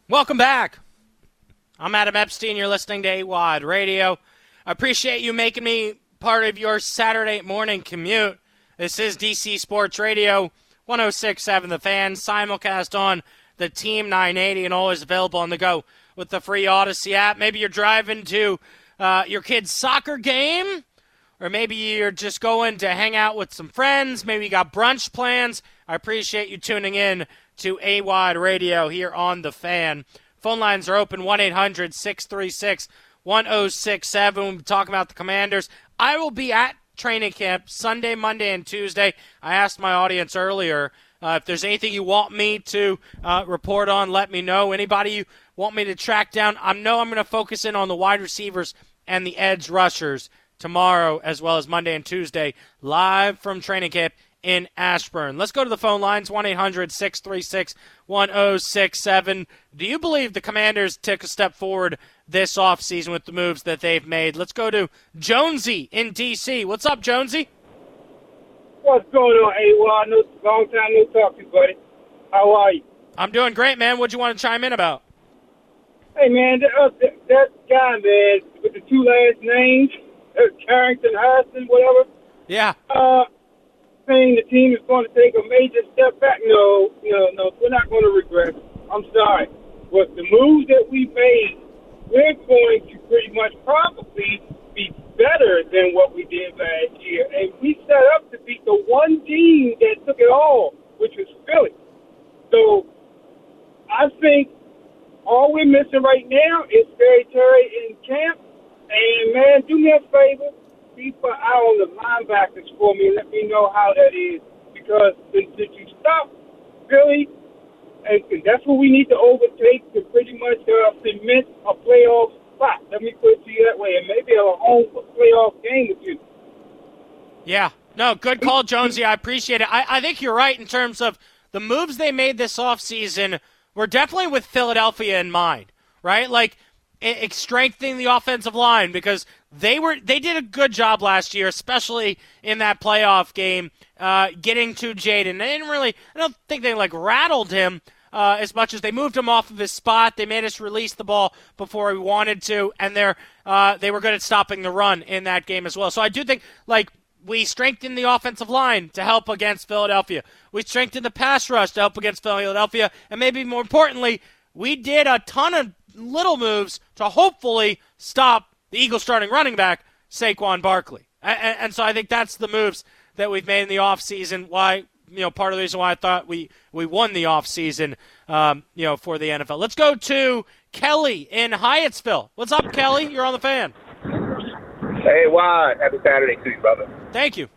Welcome back. I'm Adam Epstein. You're listening to A W O D Radio. I appreciate you making me part of your Saturday morning commute. This is D C Sports Radio, one oh six point seven The Fan, simulcast on the Team nine eighty and always available on the go with the free Odyssey app. Maybe you're driving to uh, your kid's soccer game, or maybe you're just going to hang out with some friends. Maybe you got brunch plans. I appreciate you tuning in to A W O D Radio here on The Fan. Phone lines are open, one eight hundred six three six one oh six seven. We'll be talking about the Commanders. I will be at training camp Sunday, Monday, and Tuesday. I asked my audience earlier uh, if there's anything you want me to uh, report on, let me know. Anybody you want me to track down, I know I'm going to focus in on the wide receivers and the edge rushers tomorrow as well as Monday and Tuesday, live from training camp in Ashburn. Let's go to the phone lines, one eight hundred six three six one oh six seven. Do you believe the Commanders took a step forward this offseason with the moves that they've made? Let's go to Jonesy in D C. What's up, Jonesy? What's going on, A W O D? No, long time no talk to you, buddy. How are you? I'm doing great, man. What'd you want to chime in about? Hey, man, that, uh, that, that guy, man, with the two last names, uh, Carrington, Harrison, whatever. Yeah. Uh, saying the team is going to take a major step back. No, no, no, we're not going to regress. I'm sorry. But the moves that we made, we're going to pretty much probably be better than what we did last year. And we set up to beat the one team that took it all, which was Philly. So I think all we're missing right now is Barry Terry in camp. And, man, do me a favor. Keep an eye on the linebackers for me and let me know how that is. Because since you stop Philly, and that's what we need to overtake to pretty much uh, cement a playoff spot. Let me put it to you that way. And maybe a home playoff game with you. Yeah. No, good call, Jonesy. I appreciate it. I, I think you're right in terms of the moves they made this offseason were definitely with Philadelphia in mind, right? Like, it, strengthening the offensive line because they were they did a good job last year, especially in that playoff game, uh, getting to Jaden. They didn't really, I don't think they like rattled him uh, as much as they moved him off of his spot. They made us release the ball before we wanted to, and they're uh, they were good at stopping the run in that game as well. So I do think like we strengthened the offensive line to help against Philadelphia. We strengthened the pass rush to help against Philadelphia, and maybe more importantly, we did a ton of little moves to hopefully stop the Eagles starting running back, Saquon Barkley. And, and so I think that's the moves that we've made in the offseason, why, you know, part of the reason why I thought we, we won the offseason, um, you know, for the N F L. Let's go to Kelly in Hyattsville. What's up, Kelly? You're on the Fan. Hey, why? Happy Saturday to you, brother. Thank you.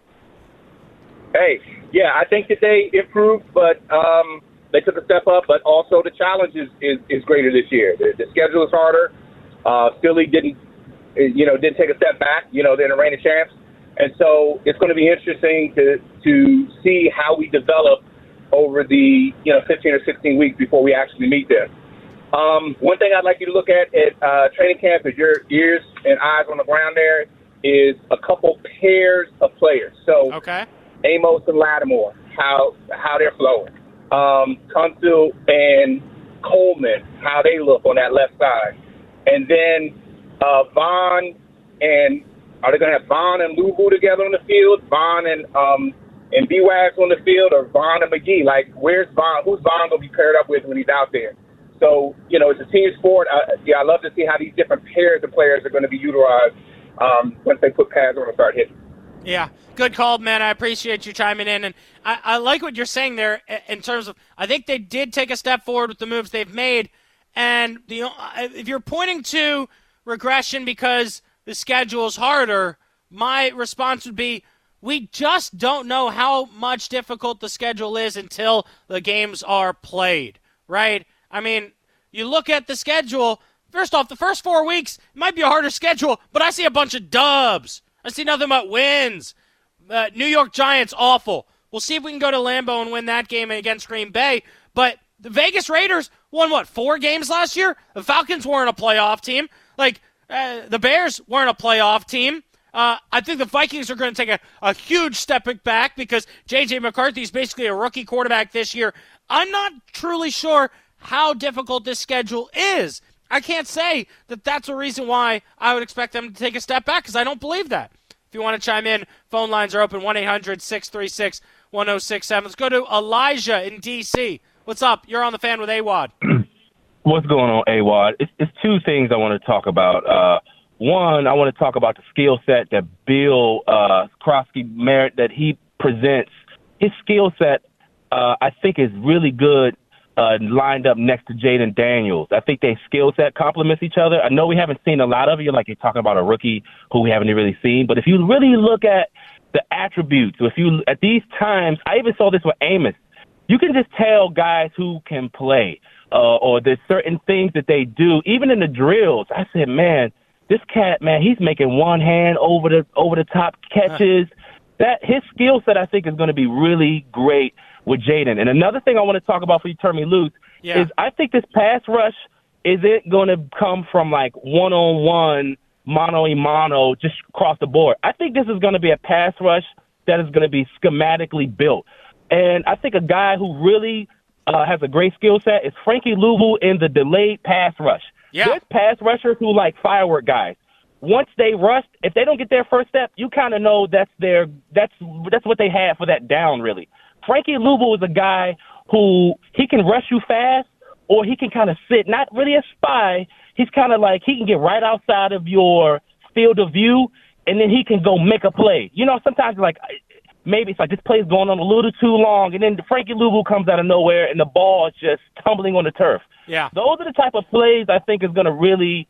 Hey, yeah, I think that they improved, but um, they took a step up, but also the challenge is, is, is greater this year. The, the schedule is harder. Uh, Philly didn't, you know, didn't take a step back. You know, they're the reigning champs. And so it's going to be interesting to to see how we develop over the, you know, fifteen or sixteen weeks before we actually meet them. Um, one thing I'd like you to look at at uh, training camp is your ears and eyes on the ground there is a couple pairs of players. So okay. Amos and Lattimore, how how they're flowing. Um, Tunsil and Coleman, how they look on that left side. And then uh, Vaughn and are they going to have Vaughn and Luvu together on the field? Vaughn and um, and B-Wags on the field, or Vaughn and McGee? Like, where's Vaughn? Who's Vaughn going to be paired up with when he's out there? So, you know, it's a team sport. Uh, yeah, I love to see how these different pairs of players are going to be utilized um, once they put pads on and start hitting. Yeah, good call, man. I appreciate you chiming in. And I, I like what you're saying there in terms of I think they did take a step forward with the moves they've made. And the, if you're pointing to regression because the schedule's harder, my response would be we just don't know how much difficult the schedule is until the games are played, right? I mean, you look at the schedule, first off, the first four weeks might be a harder schedule, but I see a bunch of dubs. I see nothing but wins. Uh, New York Giants, awful. We'll see if we can go to Lambeau and win that game against Green Bay. But the Vegas Raiders won, what, four games last year? The Falcons weren't a playoff team. Like, uh, the Bears weren't a playoff team. Uh, I think the Vikings are going to take a, a huge step back because J J. McCarthy is basically a rookie quarterback this year. I'm not truly sure how difficult this schedule is. I can't say that that's a reason why I would expect them to take a step back, because I don't believe that. If you want to chime in, phone lines are open, one eight hundred six three six one oh six seven. Let's go to Elijah in D C. What's up? You're on the Fan with A W A D. What's going on, A W A D? It's, it's two things I want to talk about. Uh, one, I want to talk about the skill set that Bill uh, Krosky-Merritt, that he presents. His skill set, uh, I think, is really good uh, lined up next to Jaden Daniels. I think their skill set complements each other. I know we haven't seen a lot of it, like you're talking about a rookie who we haven't really seen. But if you really look at the attributes, if you at these times, I even saw this with Amos, you can just tell guys who can play, uh, or there's certain things that they do, even in the drills. I said, man, this cat, man, he's making one hand over the over the top catches. That his skill set, I think, is going to be really great with Jaden. And another thing I want to talk about before you turn me loose yeah. is I think this pass rush isn't going to come from like one-on-one, mano-a-mano, just across the board. I think this is going to be a pass rush that is going to be schematically built. And I think a guy who really uh, has a great skill set is Frankie Louvu in the delayed pass rush. Yeah. There's pass rushers who like firework guys. Once they rush, if they don't get their first step, you kind of know that's their that's that's what they have for that down, really. Frankie Louvu is a guy who he can rush you fast, or he can kind of sit, not really a spy. He's kind of like he can get right outside of your field of view, and then he can go make a play. You know, sometimes like maybe it's like this play's going on a little too long, and then Frankie Louvu comes out of nowhere, and the ball is just tumbling on the turf. Yeah, those are the type of plays I think is going to really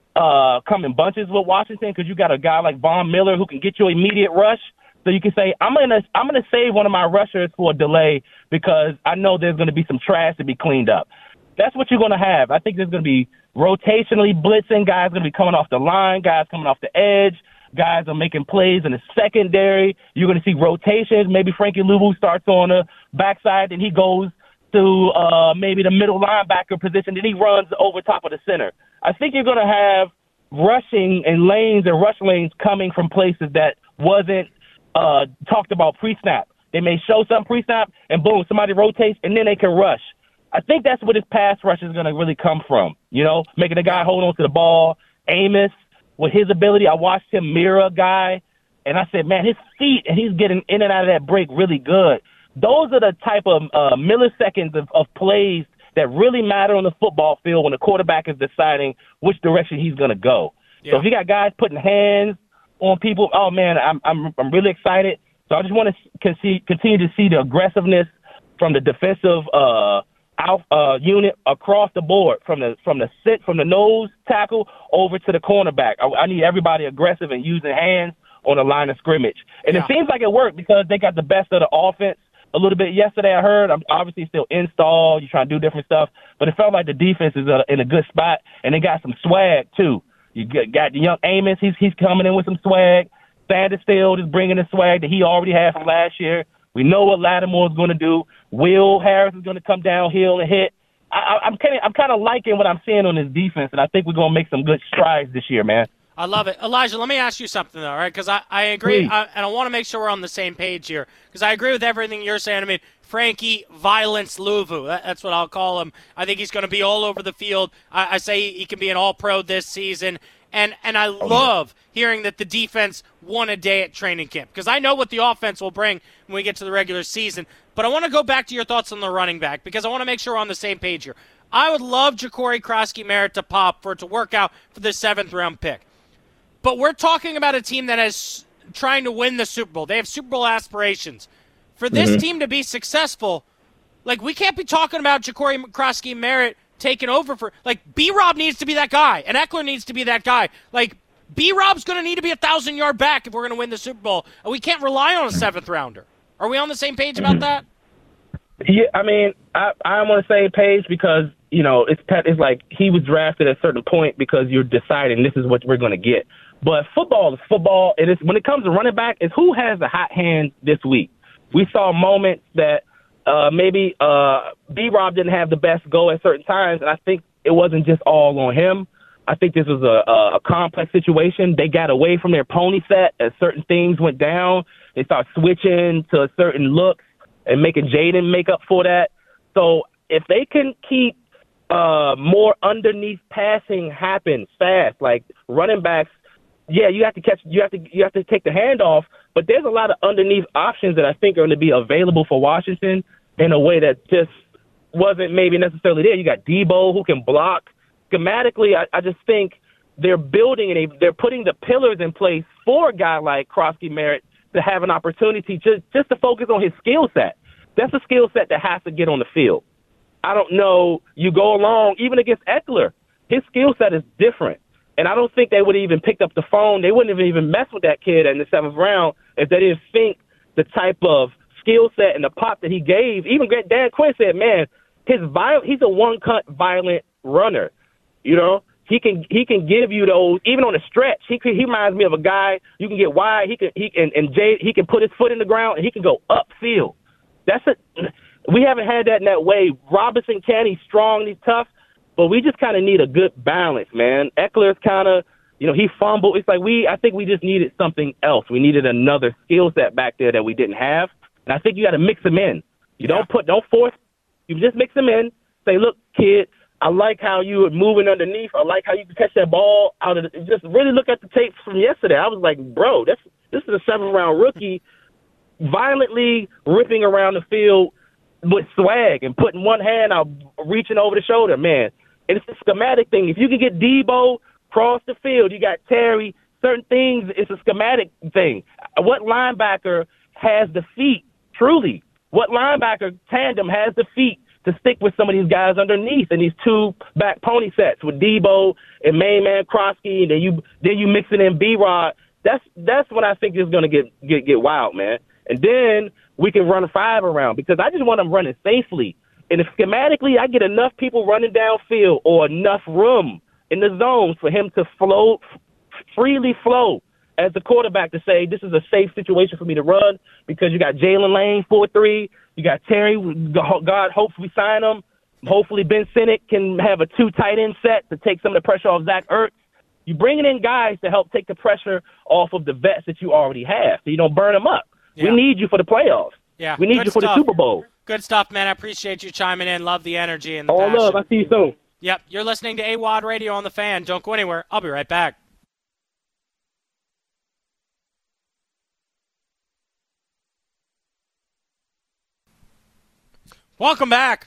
uh, come in bunches with Washington, because you got a guy like Von Miller who can get you immediate rush. So you can say, I'm gonna I'm gonna save one of my rushers for a delay because I know there's gonna be some trash to be cleaned up. That's what you're gonna have. I think there's gonna be rotationally blitzing, guys gonna be coming off the line, guys coming off the edge, guys are making plays in the secondary. You're gonna see rotations. Maybe Frankie Louvu starts on the backside, and he goes to uh, maybe the middle linebacker position, and he runs over top of the center. I think you're gonna have rushing and lanes and rush lanes coming from places that wasn't Uh, talked about pre-snap. They may show some pre-snap, and boom, somebody rotates, and then they can rush. I think that's where this pass rush is going to really come from, you know, making the guy hold on to the ball. Amos, with his ability, I watched him mirror a guy, and I said, man, his feet, and he's getting in and out of that break really good. Those are the type of uh, milliseconds of, of plays that really matter on the football field when the quarterback is deciding which direction he's going to go. Yeah. So if you got guys putting hands on people, oh man, I'm I'm I'm really excited. So I just want to continue to see the aggressiveness from the defensive uh, out, uh, unit across the board, from the from the sit from the nose tackle over to the cornerback. I, I need everybody aggressive and using hands on the line of scrimmage. And yeah. It seems like it worked because they got the best of the offense a little bit yesterday. I heard. I'm obviously still installed. You're trying to do different stuff, but it felt like the defense is in a good spot, and they got some swag too. You got the young Amos. He's he's coming in with some swag. Sanderfield is bringing the swag that he already had from last year. We know what Lattimore is going to do. Will Harris is going to come downhill and hit. I, I'm kind of I'm kind of liking what I'm seeing on this defense, and I think we're going to make some good strides this year, man. I love it. Elijah, let me ask you something, though, all right? Because I, I agree, I, and I want to make sure we're on the same page here, because I agree with everything you're saying. I mean, Frankie Violence Louvu, that, that's what I'll call him. I think he's going to be all over the field. I, I say he can be an all-pro this season. And and I love hearing that the defense won a day at training camp, because I know what the offense will bring when we get to the regular season. But I want to go back to your thoughts on the running back, because I want to make sure we're on the same page here. I would love JaCorey Krosky-Merritt to pop for it to work out for the seventh-round pick. But we're talking about a team that is trying to win the Super Bowl. They have Super Bowl aspirations. For this mm-hmm. team to be successful, like, we can't be talking about JaCorey Krosky-Merritt taken over for, like, B-Rob needs to be that guy, and Eckler needs to be that guy. Like, B-Rob's going to need to be a thousand-yard back if we're going to win the Super Bowl, and we can't rely on a seventh-rounder. Are we on the same page about that? Yeah, I mean, I, I'm on the same page because, you know, it's it's like he was drafted at a certain point because you're deciding this is what we're going to get. But football is football. It is, when it comes to running back, it's who has the hot hand this week. We saw moments that Uh, maybe uh, B-Rob didn't have the best go at certain times, and I think it wasn't just all on him. I think this was a, a, a complex situation. They got away from their pony set as certain things went down. They started switching to certain looks and making Jaden make up for that. So if they can keep uh, more underneath passing happens fast. Like running backs, yeah, you have to catch, you have to, you have to take the handoff. But there's a lot of underneath options that I think are going to be available for Washington in a way that just wasn't maybe necessarily there. You got Debo who can block. Schematically, I, I just think they're building and they're putting the pillars in place for a guy like Krosky Merritt to have an opportunity just, just to focus on his skill set. That's a skill set that has to get on the field. I don't know. You go along, even against Eckler, his skill set is different. And I don't think they would have even picked up the phone. They wouldn't have even messed with that kid in the seventh round if they didn't think the type of skill set and the pop that he gave. Even Dan Quinn said, man, his viol- he's a one-cut violent runner. You know, he can he can give you those, even on the stretch. He he reminds me of a guy, you can get wide, he can he and, and Jay, he can put his foot in the ground and he can go upfield. That's a we haven't had that in that way. Robinson can, he's strong, he's tough. But we just kind of need a good balance, man. Eckler's kind of, you know, he fumbled. It's like we, I think we just needed something else. We needed another skill set back there that we didn't have. And I think you got to mix them in. You yeah. don't put, don't force. You just mix them in. Say, look, kid, I like how you were moving underneath. I like how you can catch that ball out of the, just really look at the tapes from yesterday. I was like, bro, that's, this is a seventh round rookie violently ripping around the field with swag and putting one hand out, reaching over the shoulder, man. And it's a schematic thing. If you can get Debo cross the field, you got Terry, certain things, it's a schematic thing. What linebacker has the feet, truly? What linebacker tandem has the feet to stick with some of these guys underneath in these two back pony sets with Debo and main man Krosky, and then you then you mix it in B-Rod? That's that's when I think it's going to get, get get wild, man. And then we can run five around because I just want them running safely. And if schematically I get enough people running downfield or enough room in the zones for him to flow, freely flow as the quarterback to say, this is a safe situation for me to run because you got Jalen Lane, four three. You got Terry. God hopes we sign him. Hopefully Ben Sinnott can have a two tight end set to take some of the pressure off Zach Ertz. You're bringing in guys to help take the pressure off of the vets that you already have so you don't burn them up. Yeah. We need you for the playoffs. Yeah, we need you for stuff. the Super Bowl. Good stuff, man. I appreciate you chiming in. Love the energy and the All passion. love. I'll see you soon. Yep, you're listening to A W O D Radio on the Fan. Don't go anywhere. I'll be right back. Welcome back.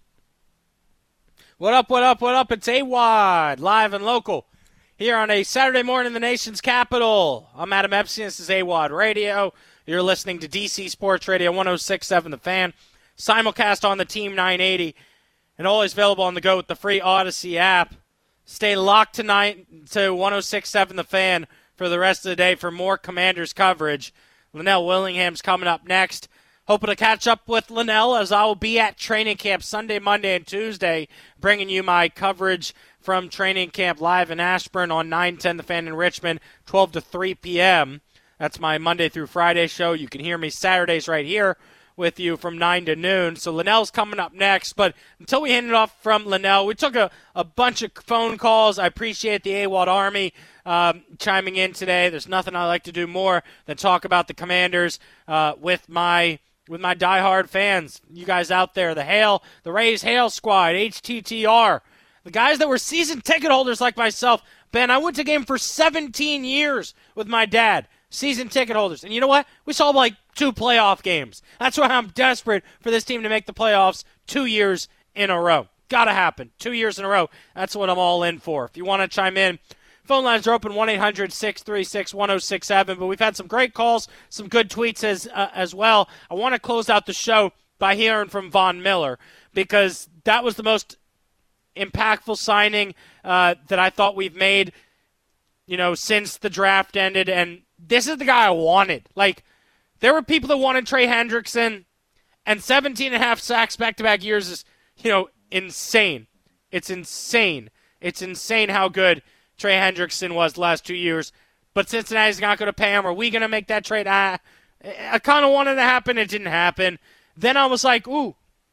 What up, what up, what up? It's A W O D, live and local, here on a Saturday morning in the nation's capital. I'm Adam Epstein. This is A W O D Radio. You're listening to D C Sports Radio one oh six point seven The Fan. Simulcast on the Team nine eighty, and always available on the go with the free Odyssey app. Stay locked tonight to one oh six point seven The Fan for the rest of the day for more Commanders coverage. Linnell Willingham's coming up next. Hoping to catch up with Linnell as I will be at training camp Sunday, Monday, and Tuesday, bringing you my coverage from training camp live in Ashburn on nine ten The Fan in Richmond, twelve to three p.m. That's my Monday through Friday show. You can hear me Saturdays right here with you from nine to noon. So Linnell's coming up next. But until we hand it off from Linnell, we took a, a bunch of phone calls. I appreciate the A W O D Army um, chiming in today. There's nothing I like to do more than talk about the Commanders uh, with my with my diehard fans. You guys out there, the Hail, the Rays Hail Squad, H T T R, the guys that were season ticket holders like myself. Ben, I went to game for seventeen years with my dad. Season ticket holders. And you know what? We saw like two playoff games. That's why I'm desperate for this team to make the playoffs two years in a row. Gotta happen. Two years in a row. That's what I'm all in for. If you want to chime in, phone lines are open, one eight hundred six three six one oh six seven. But we've had some great calls, some good tweets as, uh, as well. I want to close out the show by hearing from Von Miller because that was the most impactful signing uh, that I thought we've made, you know, since the draft ended. And this is the guy I wanted. Like, there were people that wanted Trey Hendrickson, and seventeen and a half sacks back-to-back years is, you know, insane. It's insane. It's insane how good Trey Hendrickson was the last two years. But Cincinnati's not going to pay him. Are we going to make that trade? I, I kind of wanted it to happen. It didn't happen. Then I was like, ooh,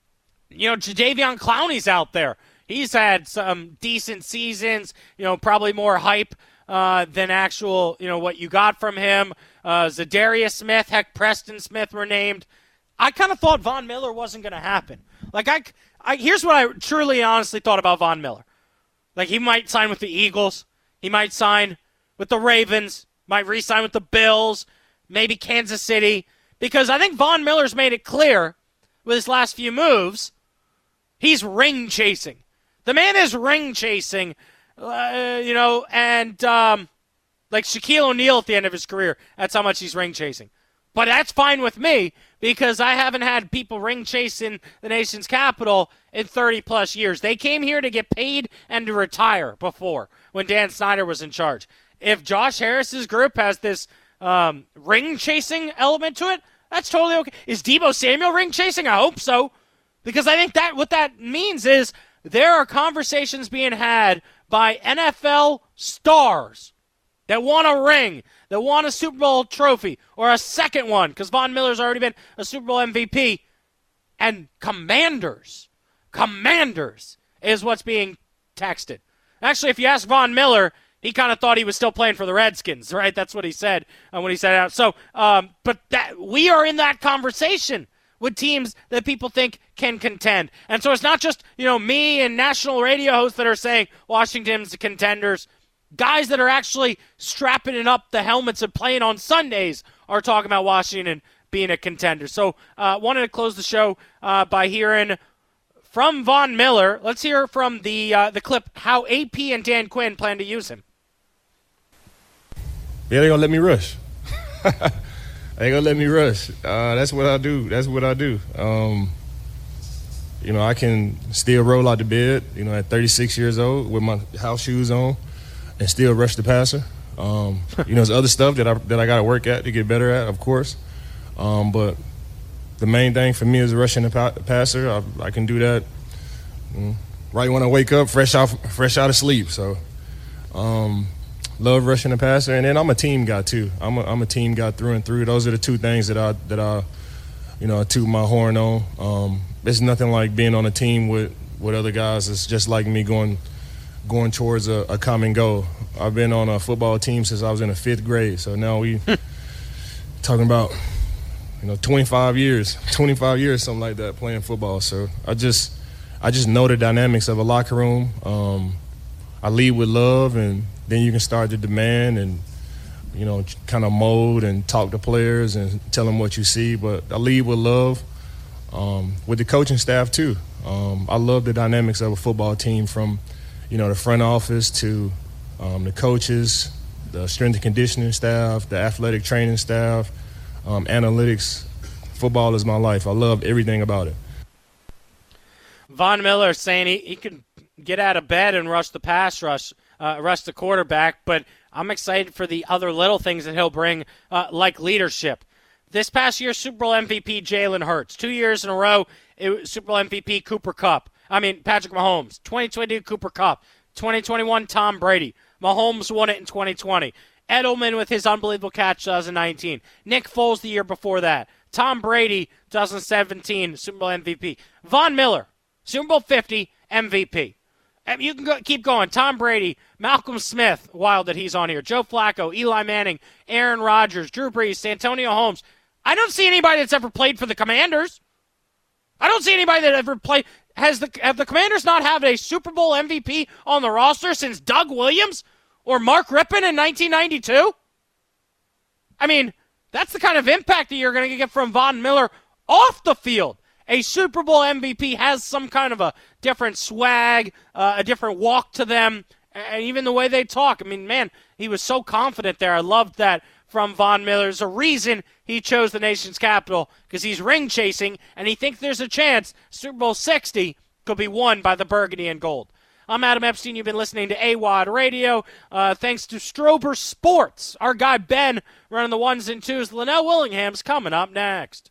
you know, Jadeveon Clowney's out there. He's had some decent seasons, you know, probably more hype Uh, than actual, you know, what you got from him. Uh, Zadarius Smith, heck, Preston Smith were named. I kind of thought Von Miller wasn't going to happen. Like, I, I, here's what I truly honestly thought about Von Miller. Like, he might sign with the Eagles. He might sign with the Ravens. Might re-sign with the Bills. Maybe Kansas City. Because I think Von Miller's made it clear with his last few moves, he's ring chasing. The man is ring chasing, uh, you know, and um, like Shaquille O'Neal at the end of his career, that's how much he's ring chasing. But that's fine with me because I haven't had people ring chasing the nation's capital in thirty plus years. They came here to get paid and to retire before when Dan Snyder was in charge. If Josh Harris's group has this um, ring chasing element to it, that's totally okay. Is Deebo Samuel ring chasing? I hope so. Because I think that what that means is there are conversations being had by N F L stars that want a ring, that want a Super Bowl trophy, or a second one, because Von Miller's already been a Super Bowl M V P. And commanders, commanders is what's being texted. Actually, if you ask Von Miller, he kind of thought he was still playing for the Redskins, right? That's what he said uh, when he said it out. So, um, but that we are in that conversation with teams that people think can contend. And so it's not just, you know, me and national radio hosts that are saying Washington's the contenders. Guys that are actually strapping it up the helmets and playing on Sundays are talking about Washington being a contender. So I uh, wanted to close the show uh, by hearing from Von Miller. Let's hear from the uh, the clip how A P and Dan Quinn plan to use him. Yeah, they're going to let me rush. They gonna let me rush. Uh, that's what I do. That's what I do. Um, you know, I can still roll out the bed, you know, at thirty-six years old with my house shoes on and still rush the passer. Um, you know, there's other stuff that I that I got to work at to get better at, of course. Um, but the main thing for me is rushing the pa- passer. I, I can do that you know, right when I wake up, fresh off, fresh out of sleep. So. Um, Love rushing the passer, and then I'm a team guy too. I'm a, I'm a team guy through and through. Those are the two things that I that I, you know, toot my horn on. Um, it's nothing like being on a team with, with other guys. It's just like me going going towards a, a common goal. I've been on a football team since I was in the fifth grade. So now we talking about you know twenty-five years, twenty-five years, something like that, playing football. So I just I just know the dynamics of a locker room. Um, I lead with love, and then you can start to demand and, you know, kind of mold and talk to players and tell them what you see. But I lead with love um, with the coaching staff, too. Um, I love the dynamics of a football team from, you know, the front office to um, the coaches, the strength and conditioning staff, the athletic training staff, um, analytics. Football is my life. I love everything about it. Von Miller saying he, he can get out of bed and rush the pass rush. Uh, rush the quarterback, but I'm excited for the other little things that he'll bring, uh, like leadership. This past year, Super Bowl M V P Jalen Hurts. Two years in a row, it was Super Bowl M V P Cooper Kupp. I mean, Patrick Mahomes. twenty twenty-two Cooper Kupp. twenty twenty-one Tom Brady. Mahomes won it in twenty twenty. Edelman with his unbelievable catch twenty nineteen. Nick Foles the year before that. Tom Brady, twenty seventeen Super Bowl M V P. Von Miller, Super Bowl fifty M V P. You can go, keep going. Tom Brady, Malcolm Smith, wild that he's on here. Joe Flacco, Eli Manning, Aaron Rodgers, Drew Brees, Santonio Holmes. I don't see anybody that's ever played for the Commanders. I don't see anybody that ever played. Has the have the Commanders not had a Super Bowl M V P on the roster since Doug Williams or Mark Rippon in nineteen ninety-two? I mean, that's the kind of impact that you're going to get from Von Miller off the field. A Super Bowl M V P has some kind of a different swag, uh, a different walk to them, and even the way they talk. I mean, man, he was so confident there. I loved that from Von Miller. There's a reason he chose the nation's capital, because he's ring chasing, and he thinks there's a chance Super Bowl sixty could be won by the burgundy and gold. I'm Adam Epstein. You've been listening to A W O D Radio. Uh, thanks to Strober Sports. Our guy Ben running the ones and twos. Linnell Willingham's coming up next.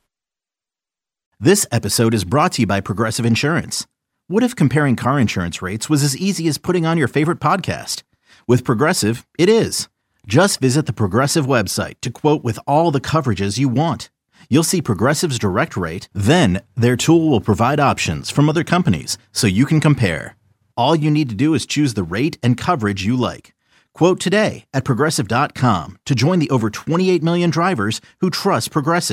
This episode is brought to you by Progressive Insurance. What if comparing car insurance rates was as easy as putting on your favorite podcast? With Progressive, it is. Just visit the Progressive website to quote with all the coverages you want. You'll see Progressive's direct rate, then their tool will provide options from other companies so you can compare. All you need to do is choose the rate and coverage you like. Quote today at Progressive dot com to join the over twenty-eight million drivers who trust Progressive.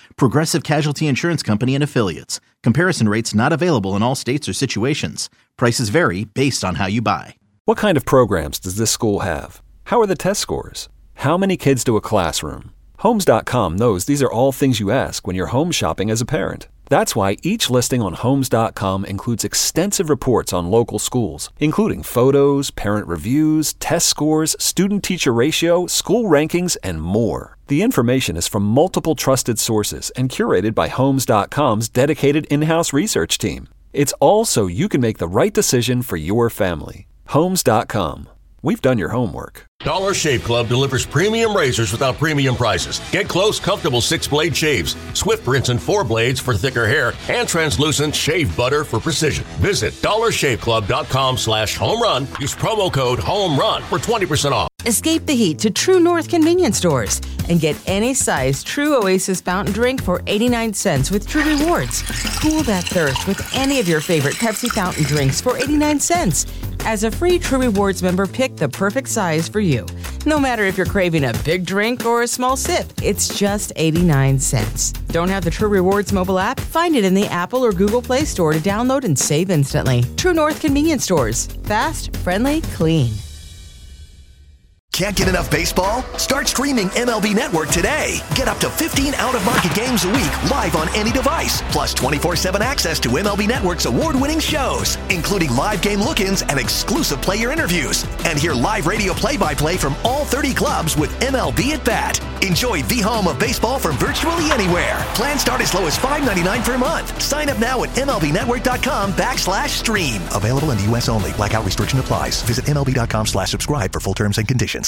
Progressive Casualty Insurance Company and Affiliates. Comparison rates not available in all states or situations. Prices vary based on how you buy. What kind of programs does this school have? How are the test scores? How many kids to a classroom? Homes dot com knows these are all things you ask when you're home shopping as a parent. That's why each listing on Homes dot com includes extensive reports on local schools, including photos, parent reviews, test scores, student-teacher ratio, school rankings, and more. The information is from multiple trusted sources and curated by Homes dot com's dedicated in-house research team. It's all so you can make the right decision for your family. Homes dot com. We've done your homework. Dollar Shave Club delivers premium razors without premium prices. Get close, comfortable six-blade shaves, swift rinse and four blades for thicker hair, and translucent shave butter for precision. Visit dollar shave club dot com slash home run. Use promo code HOMERUN for twenty percent off. Escape the heat to True North convenience stores and get any size True Oasis fountain drink for eighty-nine cents with True Rewards. Cool that thirst with any of your favorite Pepsi fountain drinks for eighty-nine cents. As a free True Rewards member, pick the perfect size for you. No matter if you're craving a big drink or a small sip, it's just eighty-nine cents. Don't have the True Rewards mobile app? Find it in the Apple or Google Play Store to download and save instantly. True North convenience stores. Fast, friendly, clean. Can't get enough baseball? Start streaming M L B Network today. Get up to fifteen out-of-market games a week live on any device, plus twenty-four seven access to M L B Network's award-winning shows, including live game look-ins and exclusive player interviews. And hear live radio play-by-play from all thirty clubs with M L B at Bat. Enjoy the home of baseball from virtually anywhere. Plans start as low as five ninety-nine per month. Sign up now at MLBnetwork.com backslash stream. Available in the U S only. Blackout restriction applies. Visit MLB.com slash subscribe for full terms and conditions.